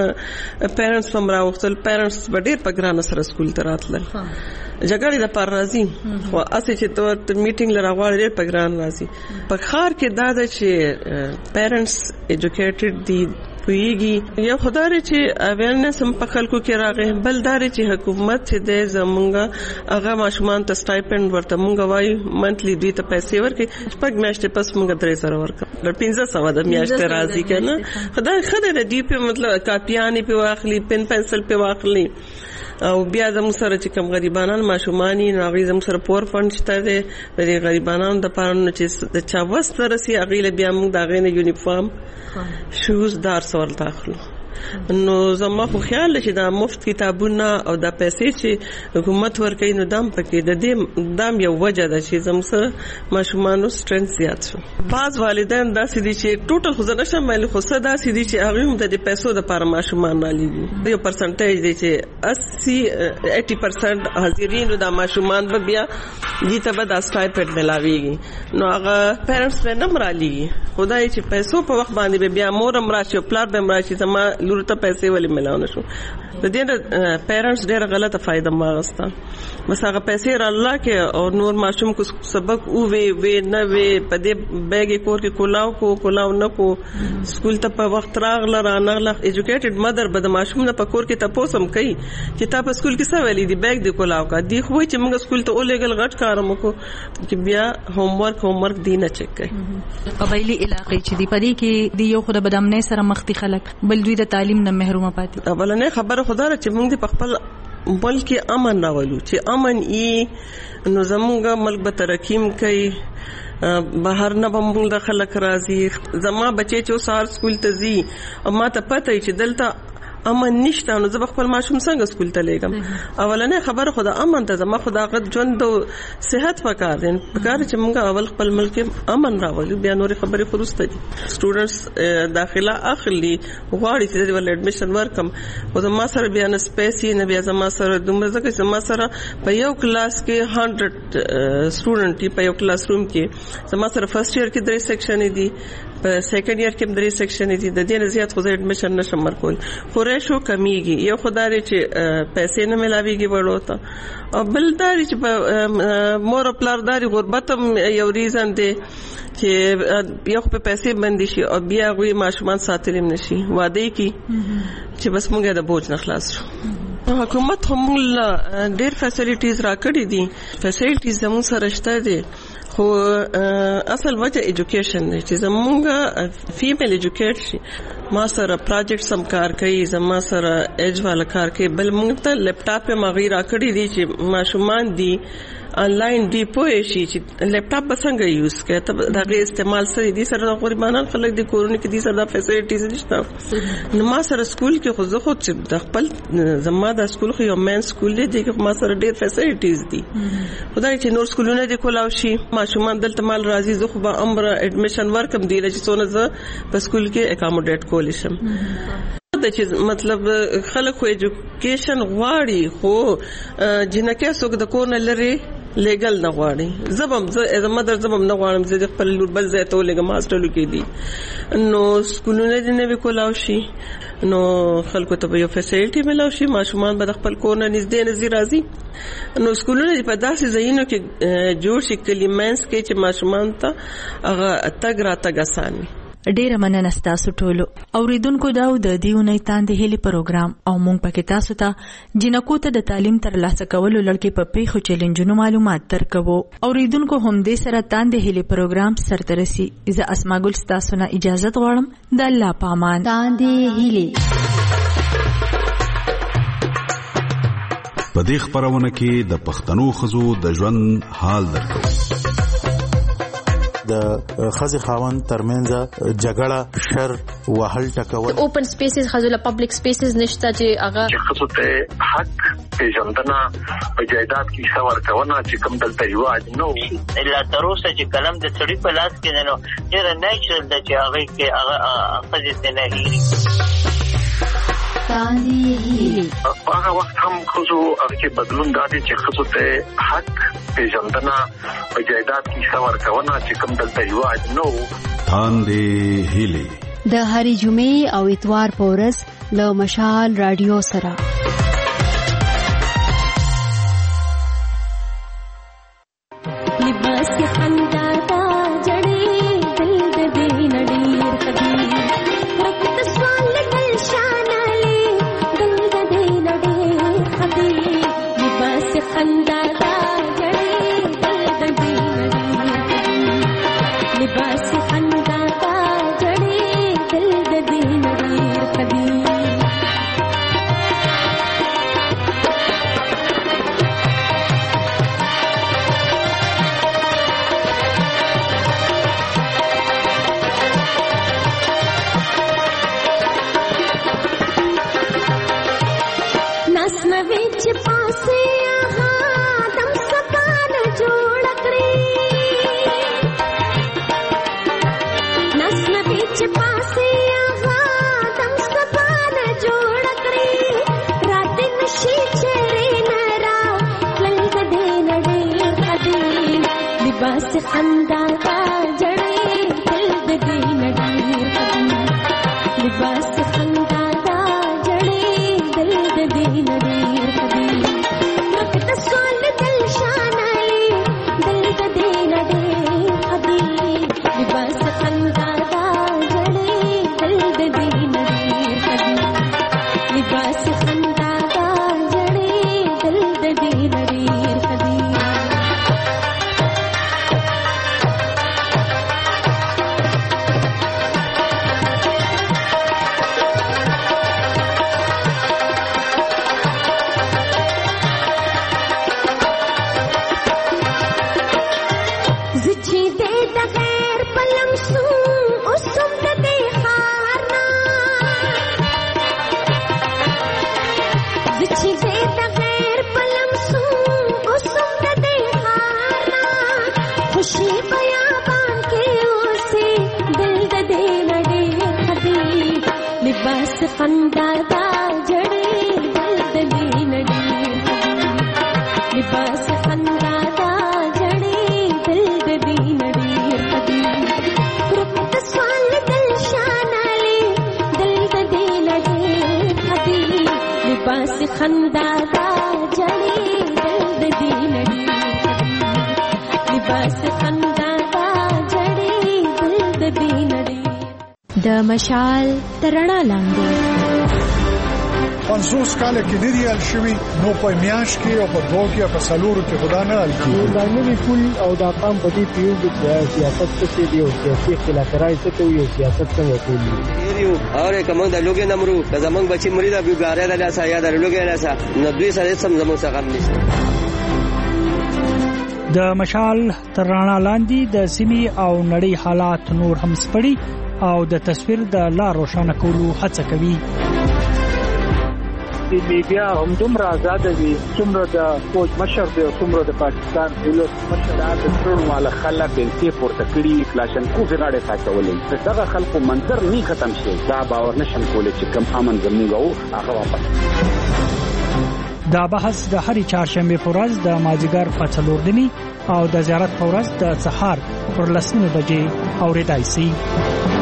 پیرنټس هم راوختل پیرنټس ډیر په ګران سره سکول ته راتل جګړې د پر راځي خو اسې چې تو میټینګ لراغواړي ډېر په ګران راځي په خار کې دا د چې پیرنټس ایجوکیټډ دي پویږي یو خدای چې اویرنس هم په خلکو کې راغی بلدار چې حکومت دې زمونږه هغه ماشومان ته سټایپند ورته مونږ وای منتلی دوی ته پیسې ورکړي پګ میاشتې پس مونږ درې سره ورکړو د پنځه سو د میاشتې راځي کنه خدای خدای دې په مطلب کاپیانې په واخلي پن پنسل په واخلي او بیا زموږ سره چې کوم غریبانان ماشومانی ناغي زموږ سره پور فند شته دي د غریبانان د پاره چې د چا وستر سي اغیله بیا موږ دا غینه یونیفارم شوز دار سوال داخلو نو زما خو خیال چې دا مفت کتابونه او دا پیسې چې حکومت ورکوي نو دام پکې د دې دام یو وجه ده چې زموږ ماشومانو سټرنث زیات شو بعض والدین دا سدي چې ټوټل خو زنه شمال خو صدا سدي چې هغه هم د پیسو د لپاره ماشومان نالي یو پرسنټیج دی چې eighty percent حاضرینو د ماشومان په بیا دې ته به د سټایپند ملاويږي نو هغه پیرنټس به نه مرالي خدای چې پیسو په وخت باندې بیا مور امراشي پلار به امراشي زما لور ته پیسې ولې ملاونه شو د دې پیرنټس ډېر غلطه فائدہ ماغستا بس هغه پیسې را الله کې او نور ماشوم کو سبق او وی وی نه وی په دې بیگ کور کې کولاو کو کولاو نه کو سکول ته په وخت راغله را نغله ایجوکیټډ مدر به د ماشوم نه په کور کې تاسو هم کوي چې تاسو سکول کې څه ویلي دی بیگ دی کولاو کا دی خو چې موږ سکول ته اولېګل غټ کارم کو چې بیا هوم ورک هوم ورک دی نه چک کوي قبایلی علاقې چې دی پدې کې دی یو خو د بدامنۍ سره مختی خلک بل دوی د تعلیم نه محروم پاتې اولنې خبره خدا را چې موږ په خپل ملک امن راولو چې امن ای نو زموږ ملک به ترقیم کوي بهر نه بمول د خلک راځي زما بچي چې سار سکول ته زی او ما ته پته چې دلته امن نشته نو زه خپل ماشوم څنګه سکول ته لېږم. اولنې خبره خو د امن ته زما خو د هغه ژوند او صحت پکار دی پکار چې موږ اول خپل ملک امن راولو بیا نورې خبرې خو وروسته دي. سټوډنټس داخله اخلي غواړي چې د ول اډمیشن ورکم خو زما سره بیا نه سپیسي نه بیا زما سره دومره ځکه چې زما سره په یو کلاس کې هنډرډ سټوډنټ په یو کلاس روم کې زما سره فرست ایئر کې درې سیکشن دي په سیکنډ ایئر کې درې سیکشن دي د دې نه زیات خو اډمیشن نشم ورکول خو ریشو کمیږي. یو خدای چې پیسې نه ملاويږي وړو ته او بل داري چې په مور پلار داري غربت هم یو ریزن دی چې یو په پیسې باندې شي او بیا غوي ماشومان ساتلم نشي واده کی چې بس موږ د بوج نه خلاص شو. حکومت هم ډېر فیسیلیټیز راکړي دي فیسیلیټیز زموږ سره شته دي خو اصل وجه ایجوکیشن دی چې زمونږ فیمیل ایجوکیټ شي. ما سره پروجیکټ سم کار کوي زما سره ایج والا کار کوي بل موږ ته لپټاپ په مغیر راکړي دي چې ماشومان دي آنلاین دی پوهې شي چې لپټاپ به څنګه یوز کوي ته دا غي استعمال سره دي سره د غریبانو خلک د کورونو کې دي سره د فیسیلیټیز نشته. نو ما سره سکول کې خو زه خو چې د خپل زما د سکول خو یو مین سکول دی چې ما سره ډېر فیسیلیټیز دي خدای چې نور سکولونه دي کولاو شي ماشومان دلته مال راځي زه خو به امر اډمیشن ورکم دی چې څونه زه په سکول کې اکاموډیټ کول شم. د چې مطلب خلک خو ایجوکیشن غواړي خو جنکه څوک د کور نه لري لیګل نه غواړي. زبم زه مدر زبم نه غواړم چې خپل لور بل ځای ته ولګم هاستلو کې دي نو سکولونه دې نه وکولاو شي نو خلکو ته یو فیسیلیټي ملاو شي ماشومان به خپل کور نه نږدې نږدې راځي نو سکولونه په داسې ځایونو کې جوړ شي کلیمنس کې چې ماشومان ته هغه تګ را تګ آسان وي. ډیره مننه تاسو ټولو اوریدونکو دا د دیونې تاندې هلي پروګرام او مونږ پکې تاسو ته جنکو ته د تعلیم تر لاسه کولو لړکې په پیښو چیلنجونو معلومات درکوو. اوریدونکو هم دې سره تاندې هلي پروګرام سرته رسي. زه اسماء ګل تاسو نه اجازه غواړم. د الله پامان. تاندې هلي په دې خبرونه کې د پښتنو خزو د ژوند حال درکو. د خزي خاوند ترمنځ جګړه شر وهل ټکول اوپن سپیسز خزو له پبلک سپیسز نشته چې هغه چې خصو ته حق پیژندنه په جایداد کې څور کونه چې کوم دلته یو نو الا تروسه چې کلم د سړي په لاس کې نو ډېر نیچرل د چې هغه کې هغه خزي نه هېري هغه وخت هم خصو هغه بدلون دادي چې خصو ته حق پیژندنه په جایداد کې څور کونه چې کوم دلته یو نو تاندې هلي د هرې جمعې او اتوار په ورځ له مشال رادیو سره لباس کې خندا تا جړې دل د دې نډیر کدي وخت سوال دل شانالي دل د دې نډیر کدي لباس کې خندا تا جړې دل د دې نډیر کدي لباس کې خندا تا جړې دل د دې نډیر کدي बस खंदा का जड़े दिल दे नडीर कदी लिबास खंदा का जड़े दिल दे नडीर कदी वक्त सोल दिल शानाली दिल दे नडीर कदी लिबास खंदा का जड़े दिल दे नडीर कदी लिबास खंदा का जड़े दिल दे नडीर कदी لباس خندا دا جړې دل د دې نړۍ لباس خندا دا جړې دل د دې نړۍ د مشال ترڼا لاندې پنځوس کال کې د دې الشوي نو په میاش کې او په دوه کې په سلورو کې خدا نه الکی دا نوې کول او دا قام په دې پیو د سیاست څخه دی او سیاسي خلافکارای څخه یو سیاست څنګه کوي یو اور کوم د لوګي نمرو د زمنګ بچي مرید ابو ګاره د لاسه یا د لوګي لاسه نو دوی سره سم زمو څخه هم نشته د مشال ترڼا لاندې د سیمې او نړۍ حالات نور هم سپړي او د تصویر د لار روښانه کولو هڅه کوي. میډیا هم دومره آزاد دي څومره د فوج مشر دی څومره د پاکستان دولت مشر د ټول مال خلک بنتي پورته کړي کلاشن کو غاړه ساتولې دغه خلکو منظر نه ختم شي دا باور نشم کولای چې کم امن زموږ او هغه واپس. دا بحث د هرې چهارشنبه په ورځ د مازیګر په څلور دني او د زیارت په ورځ د سهار پر لسمه بجې اورېدای شي.